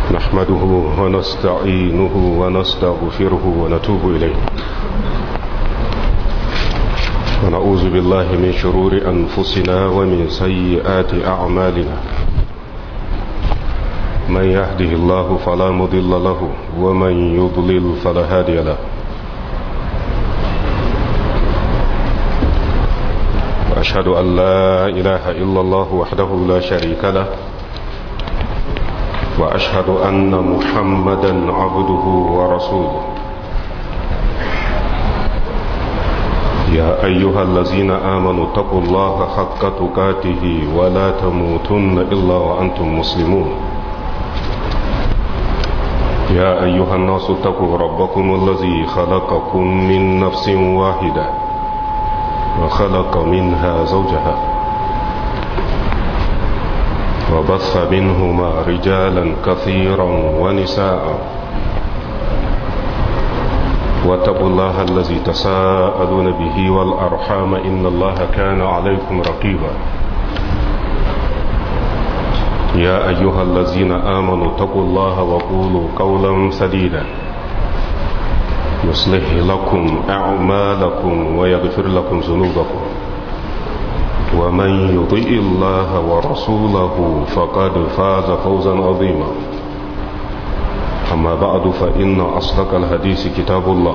نحمده ونستعينه ونستغفره ونتوب إليه ونعوذ بالله من شرور أنفسنا ومن سيئات أعمالنا من يهده الله فلا مضل له ومن يضلل فلا هادي له وأشهد أن لا إله إلا الله وحده لا شريك له وأشهد أن محمدا عبده ورسوله يا أيها الذين آمنوا اتقوا الله حق تقاته ولا تموتن إلا وأنتم مسلمون يا أيها الناس اتقوا ربكم الذي خلقكم من نفس واحدة وخلق منها زوجها وبث منهما رجالا كثيرا ونساء واتقوا الله الذي تساءلون به والأرحام إن الله كان عليكم رقيبا يا أيها الذين آمنوا اتقوا الله وقولوا قولا سديدا يصلح لكم أعمالكم ويغفر لكم ذنوبكم ومن يطع الله ورسوله فقد فاز فوزا عظيما أما بعد فإن أصدق الحديث كتاب الله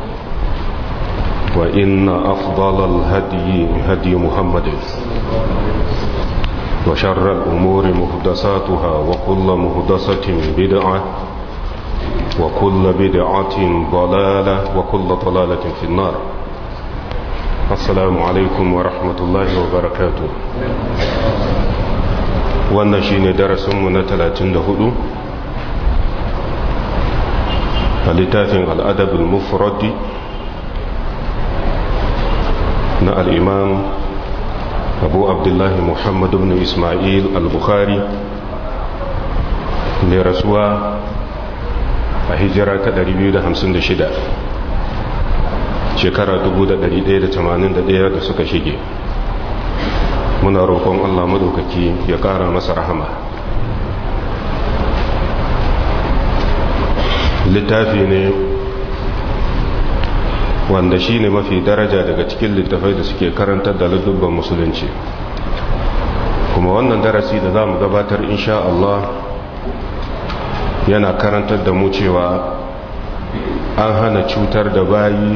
وإن أفضل الهدي هدي محمد وشر الأمور محدثاتها وكل محدثة بدعة وكل بدعة ضلالة وكل ضلالة في النار. السلام عليكم ورحمة الله وبركاته. wannan shine darasinmu na 34 a littafin al'adab al-mufrad na al-imam abu abdullahi muhammad ibn ismail al-bukhari mai rasuwa a hijira ta 256 shekara 1181 da suka shige. Muna roƙon Allah madaukaki ya ƙara masa rahama. Littafi ne wanda shi ne mafi daraja daga cikin littafai da suke karantar da ladubban musulunci, kuma wannan darasi da za mu gabatar insha Allah yana karantar da mu cewa an hana cutar da bayi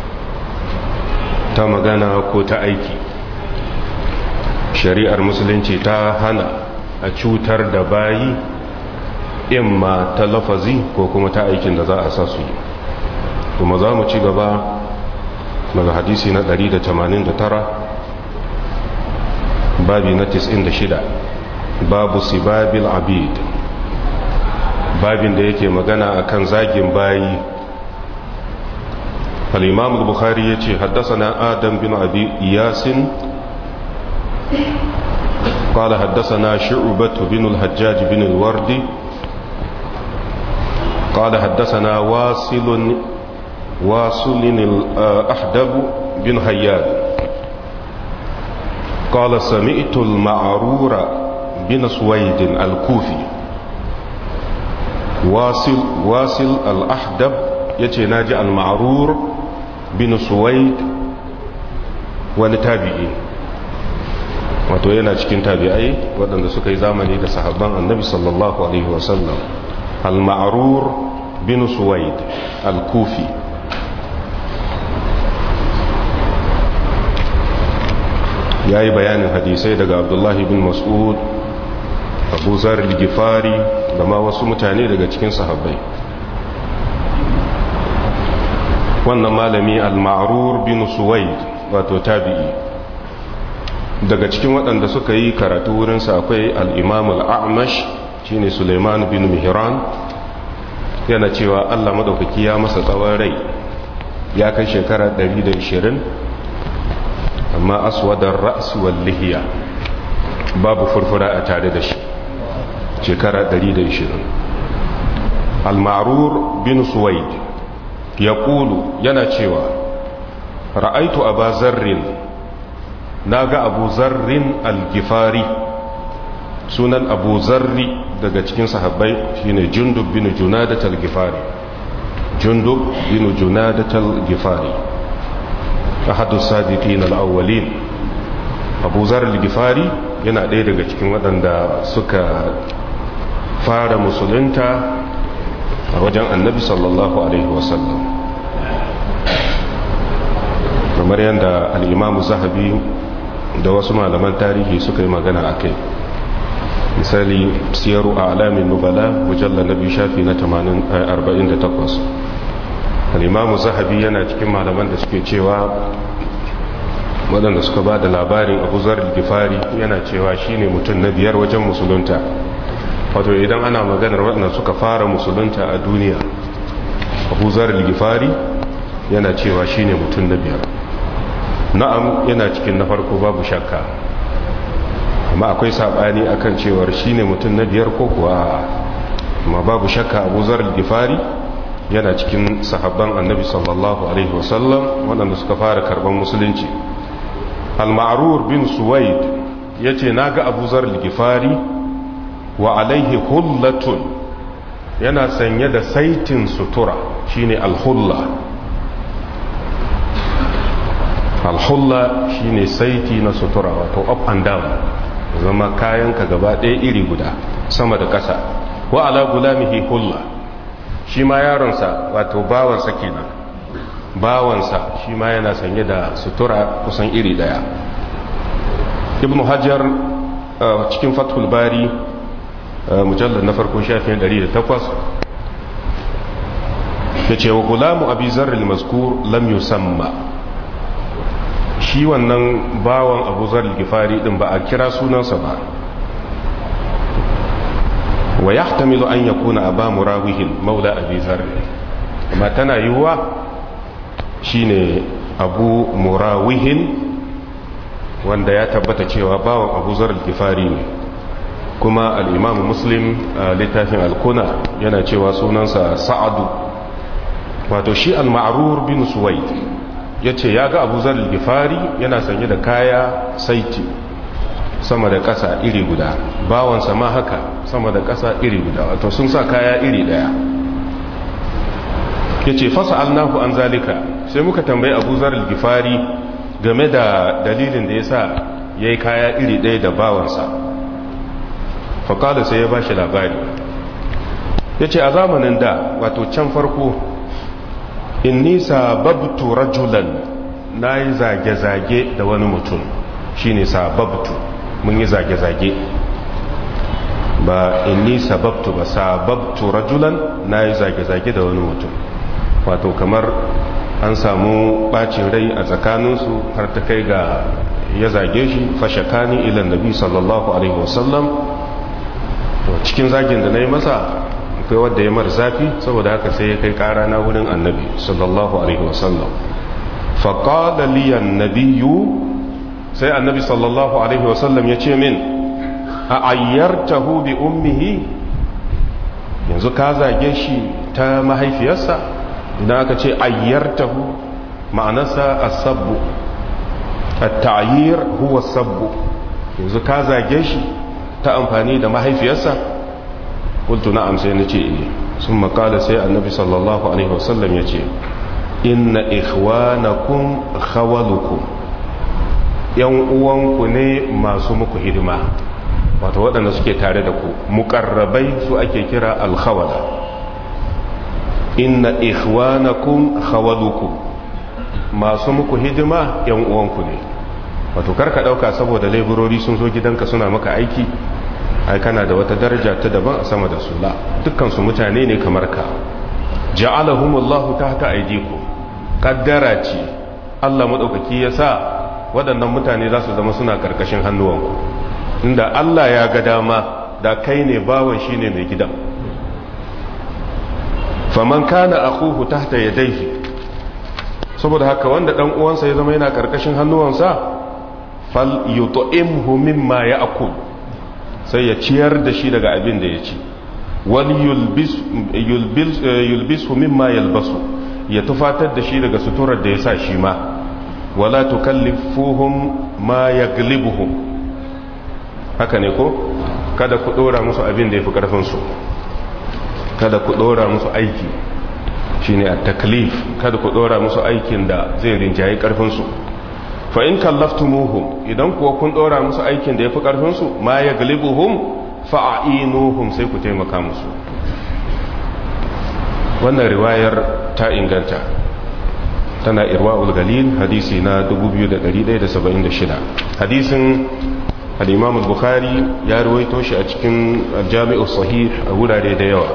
ta magana ko ta aiki. Shari'ar musulunci ta hana a cutar da bayi imma ta lafazi ko kuma ta aikin da za a sa su yi. Kuma za mu ci gaba daga hadisi na 189 babi na 96 babu sibabil abid, babin da yake magana akan zagin bayi. الإمام البخاري يتي حدثنا آدم بن أبي إياس قال حدثنا شعبة بن الحجاج بن الوردي قال حدثنا واصل الأحدب بن حيان قال سمعت المعرور بن سويد الكوفي. واصل الأحدب يتي ناجي المعرور bin suwaid wani tabi'i, wato yana cikin tabi'ai waɗanda suka yi zamani da sahabban annabi sallallahu alaihi wasallam. al-ma'rur bin suwaid al-kufi ya yi bayanin hadisai daga abdullahi bin mas'ud, abu zar al-gifari da ma wasu mutane daga cikin sahabbai. Wannan malami al-ma'rur bin suwaid wato tabi'i, daga cikin waɗanda suka yi karatu wurinsa akwai al-imam al-a'mash shine Suleiman bin Mihran. Yana cewa Allah madaukaki ya masa tsawon rai, ya kai shekara 120, amma aswadar ra's wal lihiya, babu furfura a tare da shi, shekara 120. al-ma'rur bin suwaid ya ƙulu yana cewa ra'aitu aba zarrin, na ga abu zarrin al-gifari sunan abu zarri daga cikin sahabbai shine jundub bin junadat al-gifari. jundub bin junadat al-gifari ahadu sadiqin al-awwalin. abu zarri al-gifari yana ɗaya daga cikin waɗanda suka fara musulunta a wajen annabi sallallahu alaihi wasallam, kamar yadda al-imamu zahabi da wasu malaman tarihi suka yi magana a kai. misali siyaru a alamin nubala mujallar na biyu shafi na 48. al-imamu zahabi yana cikin malaman da suke cewa waɗanda suka ba da labarin abu zarar gifari yana cewa shine mutum na biyar wajen musulunta. wato idan ana maganar waɗanda suka fara musulunta a duniya, abu zarar gifari yana cewa shine mutum na biyar. na'am, yana cikin na farko babu shakka, amma akwai sabani akan cewar shine mutum na biyar ko kuwa, amma babu shakka abu zarar gifari yana cikin sahabban annabi sallallahu alaihi wasallam waɗanda suka fara karban musulunci. al-ma'rur bin suwaid yace naga abu zarar gifari wa alaihi hullatun, yana sanye da saitin sutura shine al-hulla. al-hulla shine saiti na sutura, wato up and down, zama kayanka gaba ɗaya iri guda sama da ƙasa. wa ala gulamihi hulla, shi ma yaronsa wato bawansa kenan, bawansa shi ma yana sanye da sutura kusan iri ɗaya. ibn hajar cikin fathul bari mujallar na farko shafin 108 ya ce wa gulamu abi zarril mazkur lam yusamma, shi wannan bawan abu zarril gifari din ba a kira sunansa ba. wa yahtamilu an yakuna aba murawihin maula abi zarri, amma tana yiwuwa shine abu murawihin wanda ya tabbata cewa bawan abu zarril gifari ne. kuma al-imam muslim littafin al-kuna yana cewa sunansa sa'adu. wato shi al-ma'rur bin suwaid yace ya ga abu zarril gifari yana sanye da kaya saiti sama da ƙasa iri guda, bawansa ma haka sama da ƙasa iri guda, wato sun sa kaya iri daya. yace fasa'alnahu an zalika, sai muka tambayi abu zarril gifari game da dalilin da yasa yayi kaya iri daya da bawansa. faƙada sai ya ba shi labari, ya ce a zamanin da, wato can farko, in nisa babtu rajulan, na yi zage-zage da wani mutum, shi ne sababtu, mun yi zage-zage, ba in nisa babtu ba, sababtu rajulan, na yi zage-zage da wani mutum, wato kamar an samu ɓacin rai a tsakaninsu har ta kai ga ya zage shi, fashakani ilan nabi sallallahu alaihi wasallam. cikin zagin da na yi masa akwai wadda ya mara zafi, saboda haka sai ya kai kara na wurin annabi sallallahu alaihi wasallam. faƙada liyan nabiyu, sai annabi sallallahu alaihi wasallam ya ce min, a ayyartahu bi ummihi, yanzu ka zage shi ta mahaifiyarsa. idan aka ce ayyartahu ma'anarsa as-sabbu, at-ta'yir huwa as-sabbu, yanzu ka zage shi ta amfani da mahaifiyarsa. kultu na'am, sai nace sun makala sai annabi sallallahu alaihi wasallam yace inna ikhwanakum khawalukum, yan uwanku ne masu muku hidima, wato waɗanda suke tare da ku, muqarrabai su ake kira al-khawala. inna ikhwanakum khawalukum, masu muku hidima yan uwanku ne. wato karka dauka saboda laborori sun zo gidanka suna maka aiki ai kana da wata daraja ta daban a sama da su. la, dukkan su mutane ne kamar ka. ja'alahumullahu tahta aydikum, kaddara ce Allah madaukaki yasa waɗannan mutane za su zama suna karkashin hannuwanku. inda Allah ya ga dama da kai ne bawan shine mai gidan. faman kana akhuhu tahta yadayhi, saboda haka wanda dan uwansa ya zama yana karkashin hannuwansa, fal yut'imhu mimma ya'kul, sai ya ciyar da shi daga abin da ya ci. wal yulbisu mimma yalbasu, ya tufatar da shi daga suturar da ya sa shi ma. wala tukallifuhum ma yaglibuhum, haka ne ko? kada ku dora musu abin da yafi karfin su, kada ku dora musu aiki shine at-taklif, kada ku dora musu aikin da zai rinjaye karfin su. fa in kallaftumuhum, idan kuwa kun dora musu aikin da yafi karfin su, ma yaglibuhum fa'ainuhum, sai ku taimaka musu. wannan riwayar ta inganta, tana irwa'ul galil hadisi na 2176. hadisin al-imam al-bukhari ya ruwaito shi a cikin al-jami'u sahih a wurare da yawa,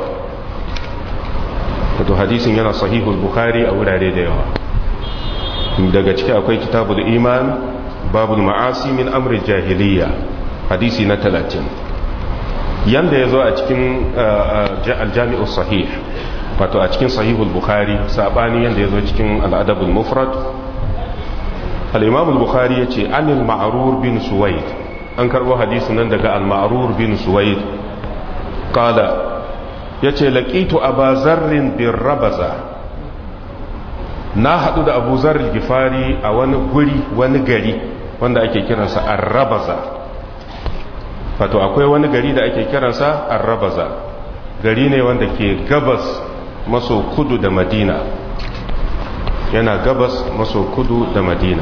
wato hadisin yana sahihul bukhari a wurare da yawa. daga ciki akwai kitabul iman babul ma'asi min amri jahiliya hadisi na 30. yanda ya zo a cikin al-jami'u sahih, wato a cikin sahihul bukhari, sabani yanda ya zo cikin al-adabul mufrad. al-imam al-bukhari yace anil ma'rur bin suwaid, an karbo hadisin nan daga al-ma'rur bin suwaid qala, yace laqitu aba zarrin bir rabaza, na hadu da abu zarr gifari a wani guri, wani gari wanda ake kiransa ar-rabaza. wato akwai wani gari da ake kiransa ar-rabaza, gari ne wanda ke gabas maso kudu da madina, yana gabas maso kudu da madina.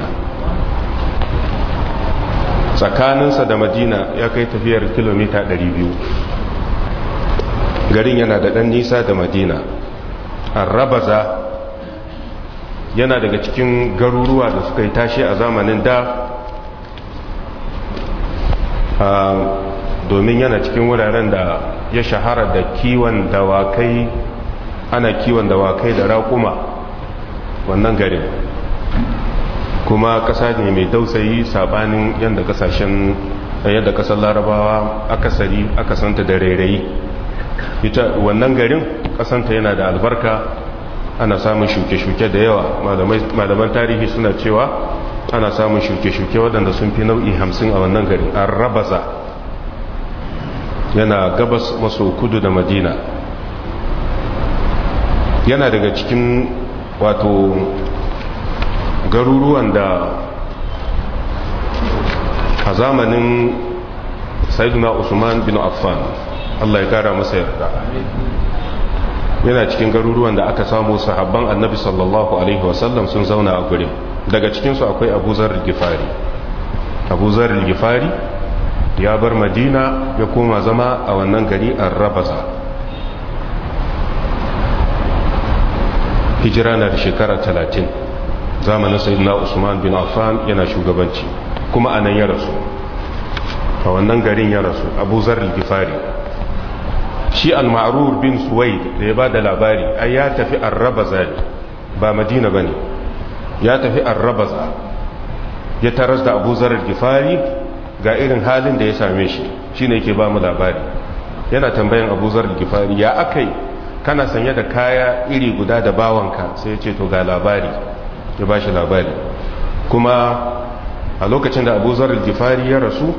tsakaninsa da madina ya kai tafiyar kilomita 200. garin yana da ɗan nisa da madina. ar-rabaza yana daga cikin garuruwa da suka yi tashi a zamanin da, domin yana cikin wuraren da ya shahara da kiwon dawakai, ana kiwon dawakai da raƙuma wannan garin. kuma ƙasa ne mai dausayi, sabanin yadda ƙasar larabawa akasari aka santa da rairayi. ita wannan garin ƙasanta yana da albarka, ana samun shuke-shuke da yawa. malaman tarihi suna cewa ana samun shuke-shuke waɗanda sun fi nau'i 50 a wannan garin. ar-rabaza yana gabas maso kudu da madina, yana daga cikin wato garuruwan da a zamanin sayyidina Usman bin Affan, Allah ya kara masa yarda, yana cikin garuruwan da aka samu sahabban annabi sallallahu alaihi wasallam sun zauna a gurin. daga cikinsu akwai Abu Zarr al-Ghifari. Abu Zarr al-Ghifari ya bar Madina ya koma zama a wannan gari ar-Rabaza. hijira na da shekara 30, zamanin sayyidina Usman bin Affan yana shugabanci, kuma anan ya rasu, a wannan garin ya rasu Abu Zarr al-Ghifari. shi al-Ma'rur bin Suwaid da ya ba da labari, ai ya tafi ar-Rabaza ne, ba Madina bane, ya tafi ar-Rabaza ya taras da Abu Zarr al-Ghifari ga irin halin da ya same shi, shine yake ba mu labari. yana tambayan Abu Zarr al-Ghifari, ya akai kana sanye da kaya iri guda da bawanka? sai ya ce to ga labari, ya ba shi labari. kuma a lokacin da Abu Zarr al-Ghifari ya rasu,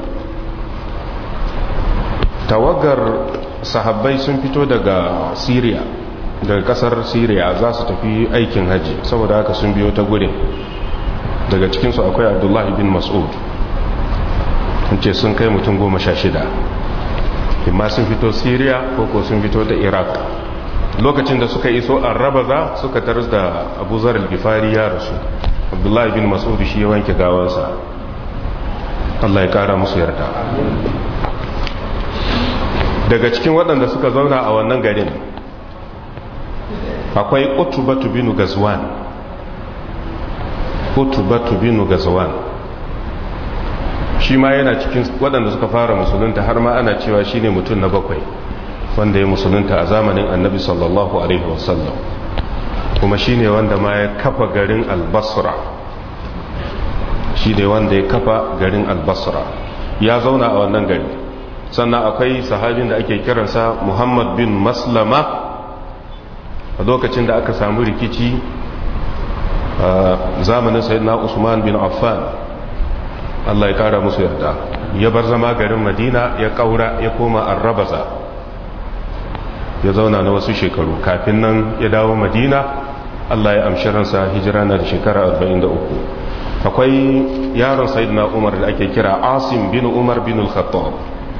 tawagar sahabbai sun fito daga Syria, daga kasar Syria, za su tafi aikin haji, saboda haka sun biyo ta gurin. daga cikinsu akwai Abdullahi bin Mas'ud, ce sun kai mutum 16, imma sun fito Syria ko sun fito da Iraq. lokacin da suka iso ar-Rabaza suka taras da Abu Zarr al-Ghifari ya rasu. Abdullahi bin Mas'ud shi ya wanke gawansa, Allah ya kara musu yarda. daga cikin waɗanda suka zauna a wannan garin akwai Utbatu bin Gazwan. Utbatu bin Gazwan shi ma yana cikin waɗanda suka fara musulunta, har ma ana cewa shine mutum na 7 wanda ya musulunta a zamanin Annabi sallallahu alaihi wasallam, kuma shine wanda ma ya kafa garin Al-Basra. shine wanda ya kafa garin Al-Basra, ya zauna a wannan gari. sannan akwai sahabin da ake kiransa Muhammad bin Maslama. a lokacin da aka samu rikici zamanin sayyidina Usman bin Affan, Allah ya kara musu yarda, ya bar zama garin Madina, ya kaura ya koma ar-Rabaza, ya zauna na wasu shekaru. kafin nan ya dawo Madina, Allah ya amshi ransa, hijira na da shekara 43. akwai yaron sayyidina Umar da ake kira Asim bin Umar bin al-Khattab.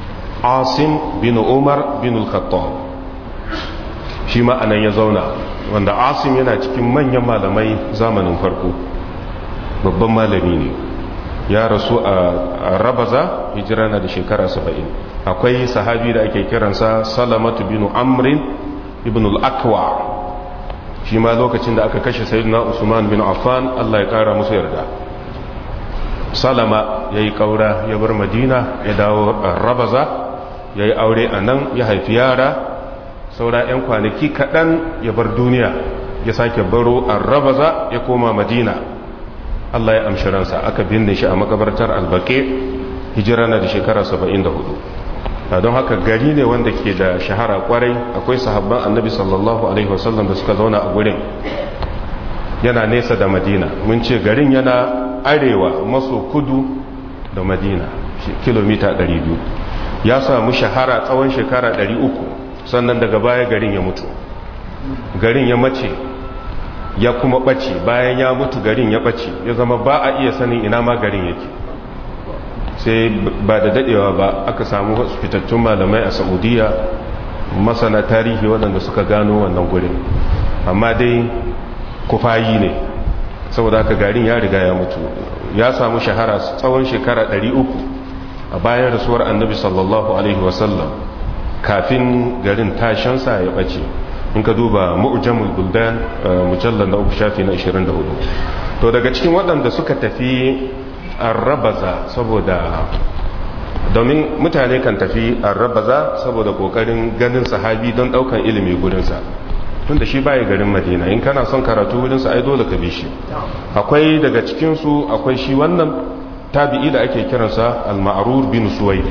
asim bin umar bin al-khattab shi ma anan ya zauna, wanda asim yana cikin manyan malamai zamanin farko, babban malami ne, ya rasu a rabaza, hijira na da shekara 70. akwai sahabi da ake kiransa salamatu bin amrin ibn al-akwa, shi ma lokacin da aka kashe sayyidina usman bin affan Allah ya kara musu yarda, salama ya yi kaura ya bar madina ya dawo rabaza, ya yi aure a nan, ya haifi yara, saura 'yan kwanaki kaɗan ya bar duniya, ya sake baro a rabaza ya koma madina. Allah ya amshi ransa, aka binne shi a makabartar albaƙe, hijira na da shekara 74. don haka gari ne wanda ke da shahara kwarai, akwai sahabban annabi sallallahu alaihi wasallam da suka zauna a gurin, yana nesa da madina. mun ce garin yana arewa maso kudu da madina, kilomita 200. ya samu shahara tsawon shekara 300, sannan daga baya garin ya mutu, garin ya mace ya kuma ɓace. bayan ya mutu garin ya ɓace, ya zama ba a iya sanin ina ma garin yake. sai ba da dadewa ba aka samu wasu fitattun malamai a saudiya, masana tarihi waɗanda suka gano wannan gurin, amma dai kufayi ne, saboda haka garin ya riga ya mutu. ya samu shahara tsawon shekara 300 a bayan rasuwar annabi sallallahu alaihi wasallam, kafin garin tashansa ya ɓace. in ka duba mu'jamul buldan mujallar na 3 shafi na 24. to daga cikin waɗanda suka tafi arrabaza, saboda domin mutane kan tafi arrabaza saboda kokarin ganin sahabi don daukan ilimi gurinsa, tun da shi baya garin madina. in kana son karatu gurinsa ai dole ka bi shi. akwai daga cikinsu akwai shi wannan tabi'i da ake kiransa al-ma'rur bin suwaid,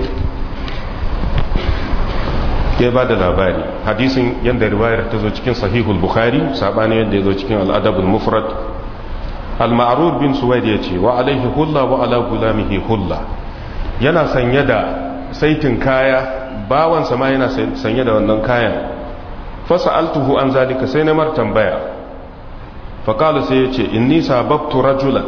ya ba da labari. hadisin yadda riwayar ta zo cikin sahihul bukhari, sabani yadda ya zo cikin al-adabul mufrad. al-ma'rur bin suwaid ya ce wa alaihi hulla wa ala gulamihi hulla, yana sanye da saitin kaya, bawansa ma yana sanye da wannan kayan. fasa'altuhu an zalika, sai na mar tambaya, faqala sai ya ce inni sababtu rajulan,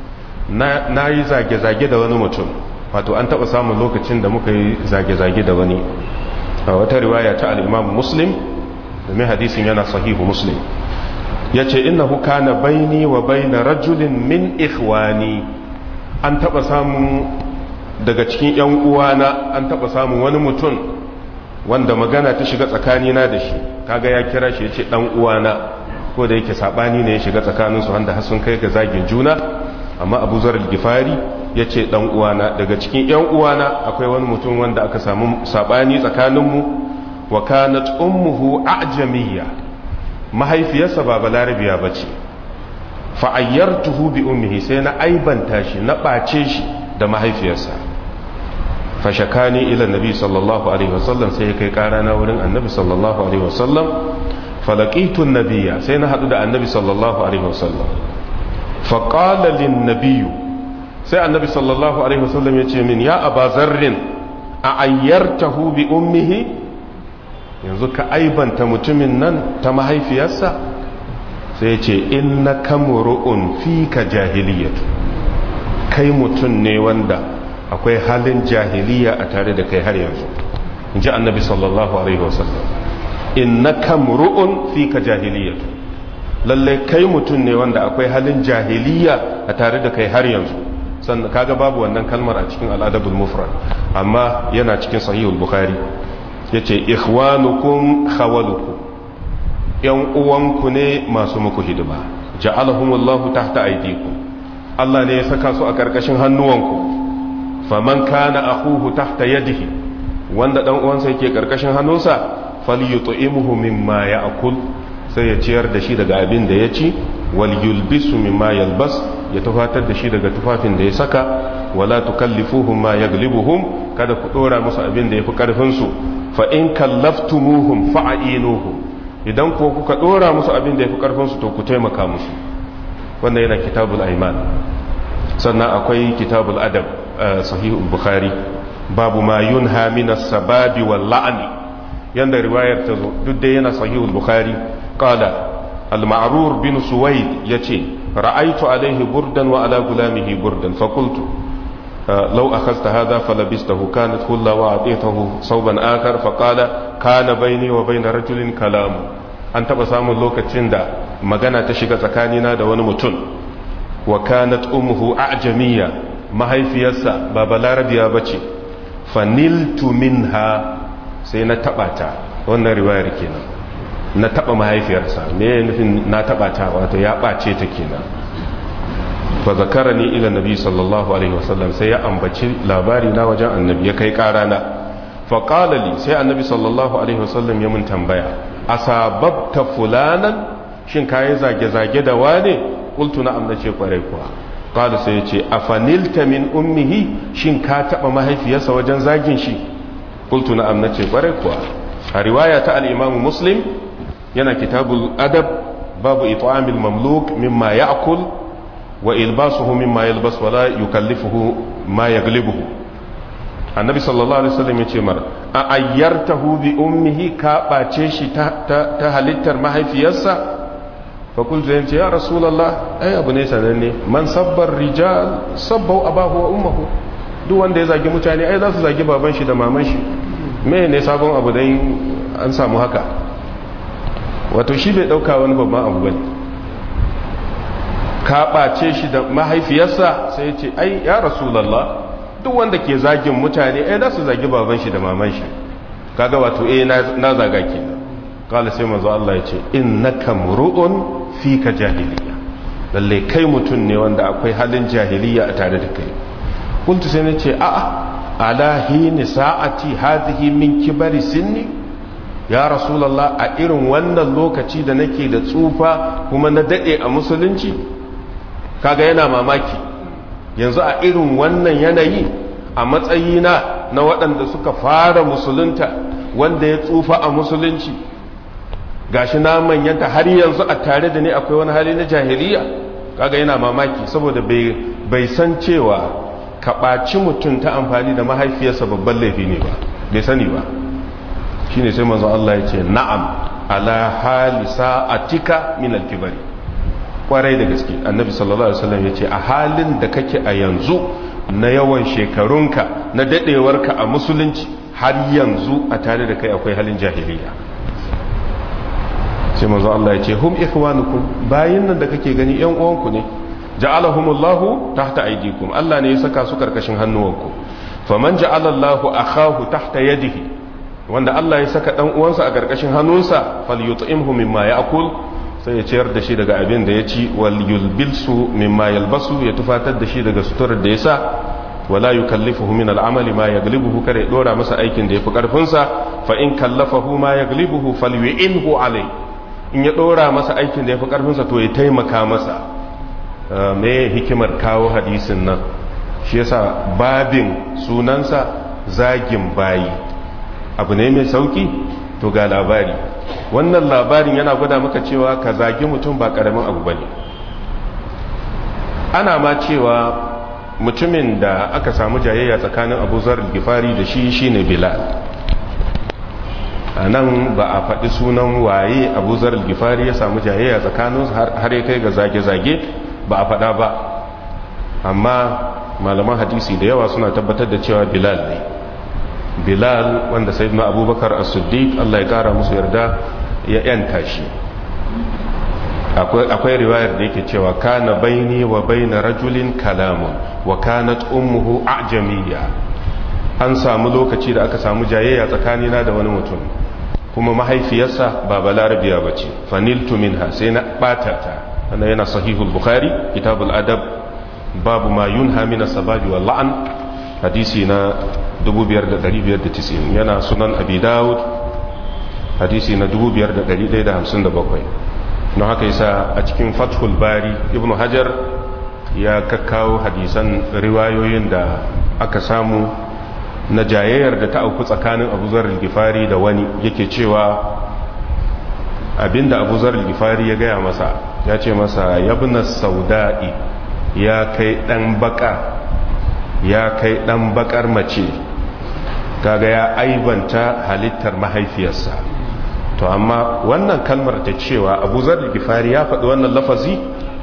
na yi zage-zage da wani mutum. wato an taba samun lokacin da muka yi zage-zage da wani, a wata riwaya ta al-imam muslim, domin hadisin yana sahihu muslim, ya ce innahu kana baini wa baina rajulin min ikhwani. an taba samun daga cikin yan uwana, an taba samun wani mutum wanda magana ta shiga tsakanina da shi, kaga ya kira shi ya ce dan uwana, ko da yake sabani ne ya shiga tsakaninsu wanda har sun kai ga zagin juna, amma abu zar al-gifari ya ce dan uwana. daga cikin yan uwana akwai wani mutum wanda aka samu sabani tsakaninmu, wa kanat ummuhu a'jamiyya, mahaifiyarsa ba balarabiya bace. fa ayyartuhu bi ummihi, sai na aibanta shi, na bace shi da mahaifiyarsa. fa shakani ila nabi sallallahu alaihi wasallam, sai ya kai kara na wurin annabi sallallahu alaihi wasallam. fa laqitu an-nabiyya, sai na hadu da annabi sallallahu alaihi wasallam. fa qala lin-nabiyyu, sai annabi sallallahu alaihi wasallam ya ce min, ya aba zarrin a ayyartahu bi ummihi, yanzu ka aibanta mutumin nan ta mahaifiyarsa? sai ya ce inna kamru'un fika jahiliyatu, kai mutum ne wanda akwai halin jahiliya a tare da kai har yanzu, in ji annabi sallallahu alaihi wasallam. inna kamru'un fika jahiliyatu, lallai kai mutum ne wanda akwai halin jahiliya a tare da kai har yanzu. sannan kaga babu wannan kalmar a cikin al-adabul mufrad, amma yana cikin sahihul bukhari. yace ikhwanukum khawalukum, yan uwanku ne masu muku hidima. ja'alahumullahu tahta aydikum, Allah ne ya saka su a karkashin hannuwanku. faman kana akhuhu tahta yadihi, wanda dan uwansa yake karkashin hannunsa, falyut'imuhu mimma ya'kul, sai ya ciyar da shi daga abin da ya ci. wal yulbisu mimma yalbas, ya tufatar da shi daga tufafin da ya saka. wala tukallifuhum ma yaglibuhum, kada ku dora musu abin da yafi karfin su. fa in kallaftumuhum fa'ainuhum, idan ko kuka dora musu abin da yafi karfin su to ku taimaka musu. wannan yana kitabul aiman. sannan akwai kitabul adab, sahihul bukhari, babu ma yunha minas sababi wal la'ni, yanda riwayar ta zo duk da yana sahihul bukhari. qala al-ma'rur bin suwaid yace ra'aytu alayhi burdan wa ala gulamihi burdan fa qultu, law akhadta hadha falabistahu kanat hulla wa atitahu sauban akhar faqala kana bayni wa bayna rajulin kalam. an taba samun lokacin da magana ta shiga tsakanina da wani mutum wa kanat ummuhu a'jamiyya, mahaifiyarsa ba balarabiya bace, faniltu minha, sai na taba ta. wannan riwayar kenan, na taba mahaifiyarsa. me nufin na taba ta? wato ya bace ta kenan. fa zakarani ila nabi sallallahu alaihi wasallam, sai ya ambaci labari na wajen annabi, ya kai karana. fa qala li, sai annabi sallallahu alaihi wasallam ya mun tambaya, asababta fulanan, shin kai zage zage da wane? qultu na'am, nace kwarai kuwa. qala sai ya ce afanilta min ummihi, shin ka taba mahaifiyarsa wajen zagin shi? qultu na'am, nace kwarai kuwa. a riwaya ta al-imam muslim yana kitabul adab, babu it'amil mamluk mimma ya'kul wa ilbasuhu mimma yalbas wala yukallifuhu ma yaglibuhu. annabi sallallahu alaihi wasallam yace mar a ayyartahu bi ummihi, ka bace shi ta halittar mahaifiyarsa? fa qultu yace ya rasulullah, ai abu ne sananne, man sabbar rijal sabbu abahu wa ummuhu, duk wanda ya zagi mutane ai za su zagi baban shi da maman shi. me ne sabon abu dan an samu haka? wato shi bai dauka wani babban abu bane. ka ɓace shi da mahaifiyarsa? sai ya ce ai ya rasulallah, duk wanda ke zagin mutane ai za su zagi baban shi da maman shi. kaga wato na zaga kenan. kala sai manzo Allah ya ce innaka mur'un fika jahiliya, lalle kai mutum ne wanda akwai halin jahiliya a tare da kai. kuntu sai na ce a'a, ala hini sa'ati hadhihi min kibari sinni, ya rasulallah, a irin wannan lokaci da nake da tsufa kuma na dade a musulunci? kaga yana mamaki, yanzu a irin wannan yanayi, a matsayina na waɗanda suka fara musulunta, wanda ya tsufa a musulunci, gashi na manyanta, har yanzu a tare da ni akwai wani hali na jahiliya? kaga yana mamaki, saboda bai san cewa ka ɓaci mutum ta amfani da mahaifiyarsa babban laifi ne ba, bai sani ba. shine sai manzo Allah ya ce na'am, ala hali sa'atika min al-kibari, kwarai da gaske. annabi sallallahu alaihi wasallam yace a halin da kake a yanzu na yawan shekarunka, na dadewarka a musulunci, har yanzu a tare da kai akwai halin jahiliya. sai manzo Allah yace hum ikhwanukum, bayin nan da kake gani yan uwanku ne, ja'alahumullahu tahta aydikum, Allah ne ya saka su karkashin hannuwanku. faman ja'ala Allahu akahu tahta yadihi, wanda Allah ya saka dan uwansa a karkashin hannunsa, falyut'imhu mimma ya'kul, sai ya ciyar da shi daga abin da ya ci, wal yulbilsu mimma yalbasu, ya tufatar da shi daga suturar da ya sa, wala yukallifuhu min al'amali ma yaglibuhu, kada ya dora masa aikin da yafi karfin sa. fa in kallafahu ma yaglibuhu falyu'inhu alai, in ya dora masa aikin da yafi karfin sa to ya taimaka masa. me hikimar kawo hadisin nan? shi yasa babin sunansa zagin bayi. abu ne mai sauki? to ga labari. wannan labarin yana gwada maka cewa ka zagi mutum ba karamin abu bane. ana ma cewa mutumin da aka samu jayayya tsakanin Abu Zar al-Ghifari da shi shine Bilal. anan ba a faɗi sunan waye Abu Zar al-Ghifari ya samu jayayya tsakanin har ya kai ga zage-zage, ba a faɗa ba. amma malaman hadisi da yawa suna tabbatar da cewa Bilal ne. Bilal wanda sayyidina Abubakar as-Siddiq Allah ya kara musu yarda ya yanta shi. akwai riwayar da yake cewa kana baini wa baina rajulin kalamun wa kanat ummuhu a'jamiyya, an samu lokaci da aka samu jayayya tsakanina da wani mutum, kuma mahaifiyarsa ba balarabiya bace. faniltu minha, sai na bata ta. wannan yana sahihul bukhari kitabul adab, babu ma yunha min as-sababi wal la'n, hadisi na 5590. yana sunan abi daud hadisi na 5157. don haka yasa a cikin fathul bari ibnu hajar ya kakkawo hadisan riwayoyin da aka samu na jayayyar da ta auku tsakanin Abu Zar al-Ghifari da wani, yake cewa abinda Abu Zar al-Ghifari ya gaya masa, ya ce masa yabna sauda'i, ya kai dan baka, ya kai dan bakar mace. kaga ya aibanta halittar mahaifiyarsa. to amma wannan kalmar ta cewa Abu Zar al-Ghifari ya faɗi wannan lafazi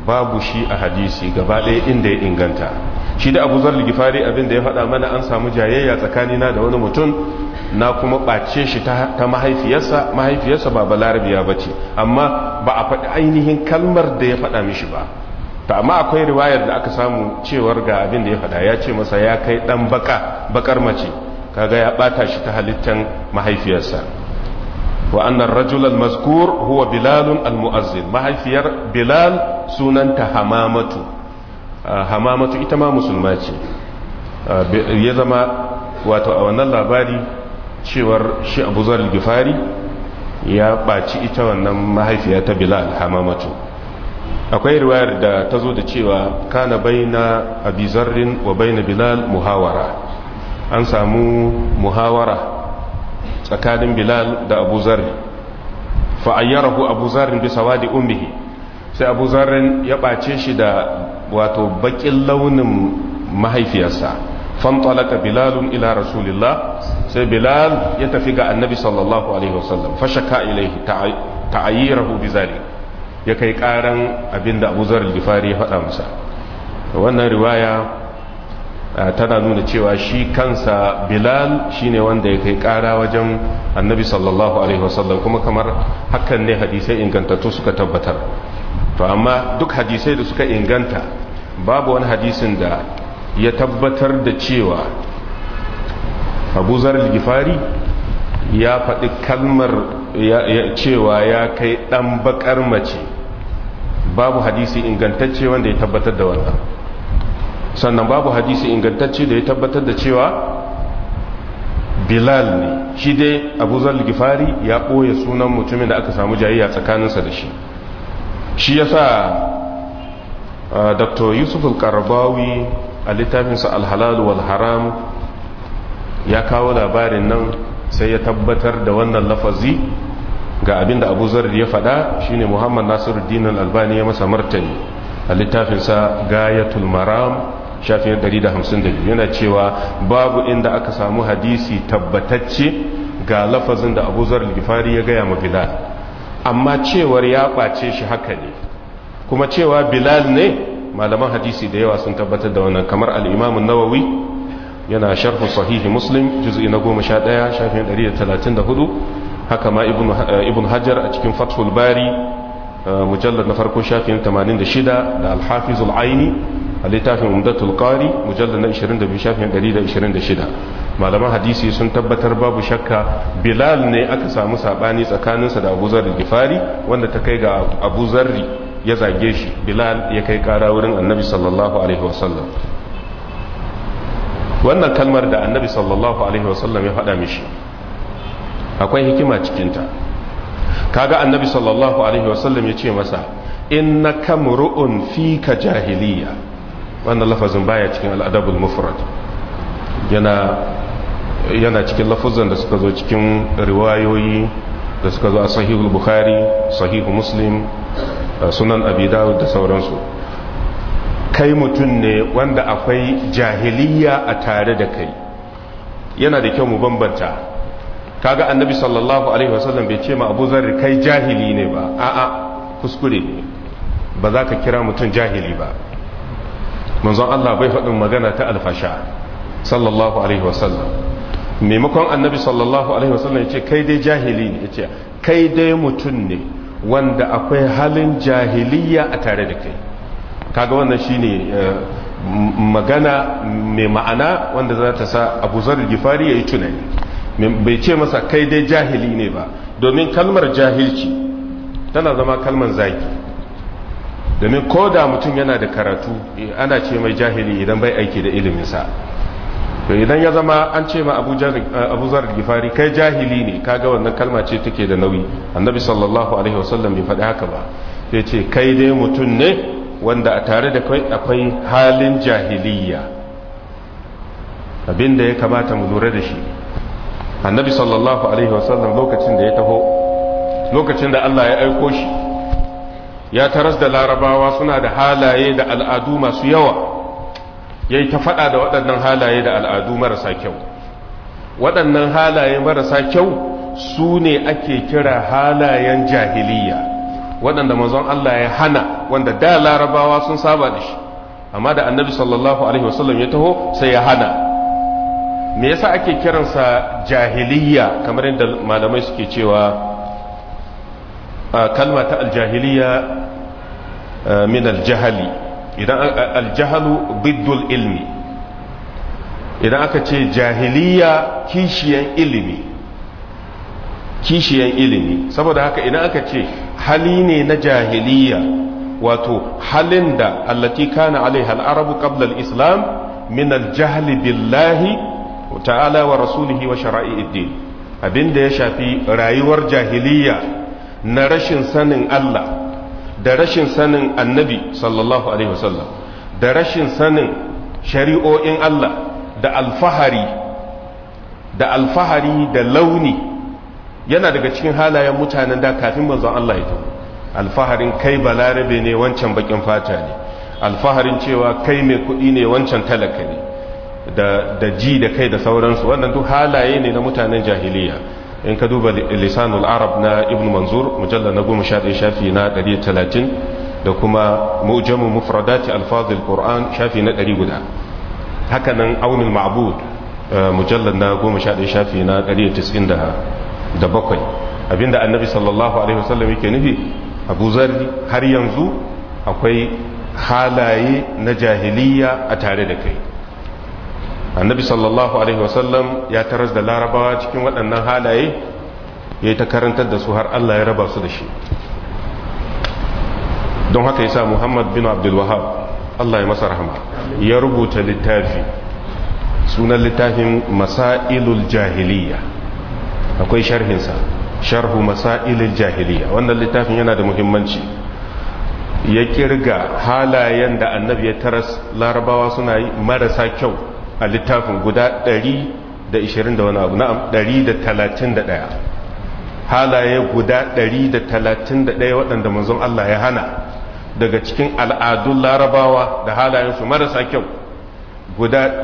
babu shi a hadisi gaba ɗaya inda ya inganta. Shi da Abu Zar al-Ghifari abin da ya faɗa mana, an samu jayayya tsakanina da wani mutum, na kuma ɓace shi ta mahaifiyarsa ba balarabiya ba ce, amma ba a faɗi ainihin kalmar da ya faɗa mishi ba. ta amma akwai riwayar da aka samu cewar ga abin da ya faɗa, ya ce masa ya kai ɗan bakar mace, kaga ya ɓata shi ta halittan mahaifiyarsa. wa annar rajul al-mazkur huwa Bilal al-mu'azzin, mahaifiyar Bilal sunanta Hamamatu. Hamamatu ita ma musulma ce. Ya zama wato a wannan labari cewar shi Abu Zar al-Ghifari ya ɓaci ita wannan mahaifiya ta Bilal, Hamamatu. Akwai riwayar da ta zo da cewa kana baina Abi Zarrin wa baina Bilal muhawara, an samu muhawara tsakanin Bilal da Abu Zarri, fa'ayyarahu Abu Zarrin bi sawadi ummihi, sai Abu Zarrin ya ɓace shi da wato baƙin launin mahaifiyarsa. fantalaka Bilalun ila Rasulillah, sai Bilal ya tafi ga Annabi sallallahu alaihi wasallam, fashaka ilaihi ta'ayyirahu bi zalik, ya kai karan abinda Abu Zar al-Ghifari ya faɗa masa. Wannan riwaya tana nuna cewa shi kansa Bilal shine wanda ya kai kara wajen Annabi sallallahu alaihi wasallam, kuma kamar hakan ne hadisai ingantattu suka tabbatar. To amma duk hadisai da suka inganta, babu wani hadisin da ya tabbatar da cewa Abu Zar al-Ghifari ya faɗi kalmar cewa ya kai ɗan bakar mace. Babu hadisi ingantacce wanda ya tabbatar da wannan. Sannan babu hadisi ingantacce da ya tabbatar da cewa Bilal ne. Shi dai Abu Zar al-Ghifari ya ɓoye sunan mutumin da aka samu jayayya tsakaninsa da shi. Shi yasa Dr. Yusuf al-Qaradawi a littafinsa al-halal wal haram ya kawo labarin nan, sai ya tabbatar da wannan lafazi ga abinda Abu Zar ya faɗa. Shine Muhammad Nasiruddin al-Albani ya masa martani a littafinsa Gayatul Maram shafin 152, yana cewa babu inda aka samu hadisi tabbatacce ga lafazin da Abu Zar al-Ghifari ya gaya ma Bilal, amma cewar ya ɓace shi haka ne, kuma cewa Bilal ne, malaman hadisi da yawa sun tabbatar da wannan, kamar al-Imam an-Nawawi yana sharh sahih Muslim juz'i na 11 shafin 134, haka ma Ibn Hajar a cikin Fathul Bari mujallad na farko shafin 86, da al-Hafiz al-Aini a littafin Umdatul Qari mujallad na 22 shafin 126. malaman hadisi sun tabbatar babu shakka Bilal ne aka samu sabani tsakaninsa da Abu Zar al-Ghifari, wanda ta kai ga Abu Zarri ya zage shi. Bilal ya kai kara wurin Annabi sallallahu alaihi wasallam. Wannan kalmar da Annabi sallallahu alaihi wasallam ya faɗa mishi akwai hikima cikinta. Kaga Annabi sallallahu alaihi wasallam ya ce masa innaka mur'un fika jahiliya. Wannan lafazin baya cikin al-adabul mufrad, yana cikin lafazan da suka zo cikin riwayoyi da suka zo a sahihul Bukhari, sahihu Muslim, sunan Abi Dawud da sauransu. Kai mutum ne wanda akwai jahiliya a tare da kai. Yana da kyau mu bambanta. Kaga Annabi sallallahu alaihi wasallam bai ce ma Abu Zar kai jahili ne ba, a'a kuskure ne, ba za ka kira mutum jahili ba. Manzon Allah bai faɗin magana ta alfasha sallallahu alaihi wasallam. Maimakon Annabi sallallahu alaihi wasallam ya ce kai dai jahili ne, ya ce kai dai mutum ne wanda akwai halin jahiliya a tare da kai. Kaga wannan shine magana mai ma'ana wanda za ta sa Abu Zar al-Ghifari yayi tunani. Bai ce masa kai dai jahili ne ba, domin kalmar jahilci tana zama kalmar zagi. Domin ko da mutum yana da karatu ana ce mai jahili idan bai aiki da iliminsa. To idan ya zama an ce ma Abu Zar al-Ghifari kai jahili ne, kaga wannan kalma ce take da nauyi. Annabi sallallahu alaihi wasallam bai faɗi haka ba, sai ce kai dai mutum ne wanda a tare da kai akwai halin jahiliya. Abinda ya kamata mu lura da shi, Annabi sallallahu alaihi wasallam lokacin da ya taho, lokacin da Allah ya aiko shi, ya taras da Larabawa suna da halaye da al'adu masu yawa. Ya yi ta faɗa da waɗannan halaye da al'adu marasa kyau. Waɗannan halaye marasa kyau su ne ake kira halayen jahiliya. waɗanda manzon Allah ya hana, wanda da larabawa sun saba da shi, amma da annabi sallallahu alaihi wasallam ya taho sai ya hana. Me yasa ake kiransa jahiliya? kamar yadda malamai suke cewa kalma ta aljahiliya min aljahali, idan aljahalu biddul ilmi, idan aka ce jahiliya kishiyan ilimi, saboda haka idan aka ce hali ne na jahiliya, wato halin da allati kana alaiha al-arabu qabla al-islam min al-jahli billahi ta'ala wa rasulihi wa shara'i'id din, abinda ya shafi rayuwar jahiliya na rashin sanin Allah da rashin sanin annabi sallallahu alaihi wasallam da rashin sanin shari'o'in Allah da alfahari da launi, yana daga cikin halayen mutanen da kafin manzon Allah ya taho. Alfaharin kai balarabe ne wancan bakin fata ne, alfaharin cewa kai mai kuɗi ne wancan talaka ne, da ji da kai da sauransu, wannan duk halaye ne na mutanen jahiliya. in ka duba lisanul arab na ibn manzur mujalla na 11 shafi na 130 da kuma mujamu mufradati alfazil qur'an shafi na 100. haka nan aunul ma'bud mujalla na 11 shafi na 197. abinda annabi sallallahu alaihi wasallam yake nufi, abu zarri, har yanzu akwai halaye na jahiliya a tare da kai. annabi sallallahu alaihi wasallam ya taras da larabawa cikin waɗannan halaye, ya yi ta karantar da su har Allah ya raba su da shi. don haka yasa Muhammad bin Abdul Wahhab, Allah ya masa rahama, ya rubuta littafi, sunan littafin Masailul Jahiliya, akwai sharhinsa, sharhu Masailul Jahiliya. wannan littafin yana da muhimmanci. ya kirga halayen da annabi ya taras larabawa suna yi marasa kyau a littafin guda 120 da wani abu, na'am 131 halaye guda 131 waɗanda manzon Allah ya hana daga cikin al'adun larabawa da halayensu marasa kyau guda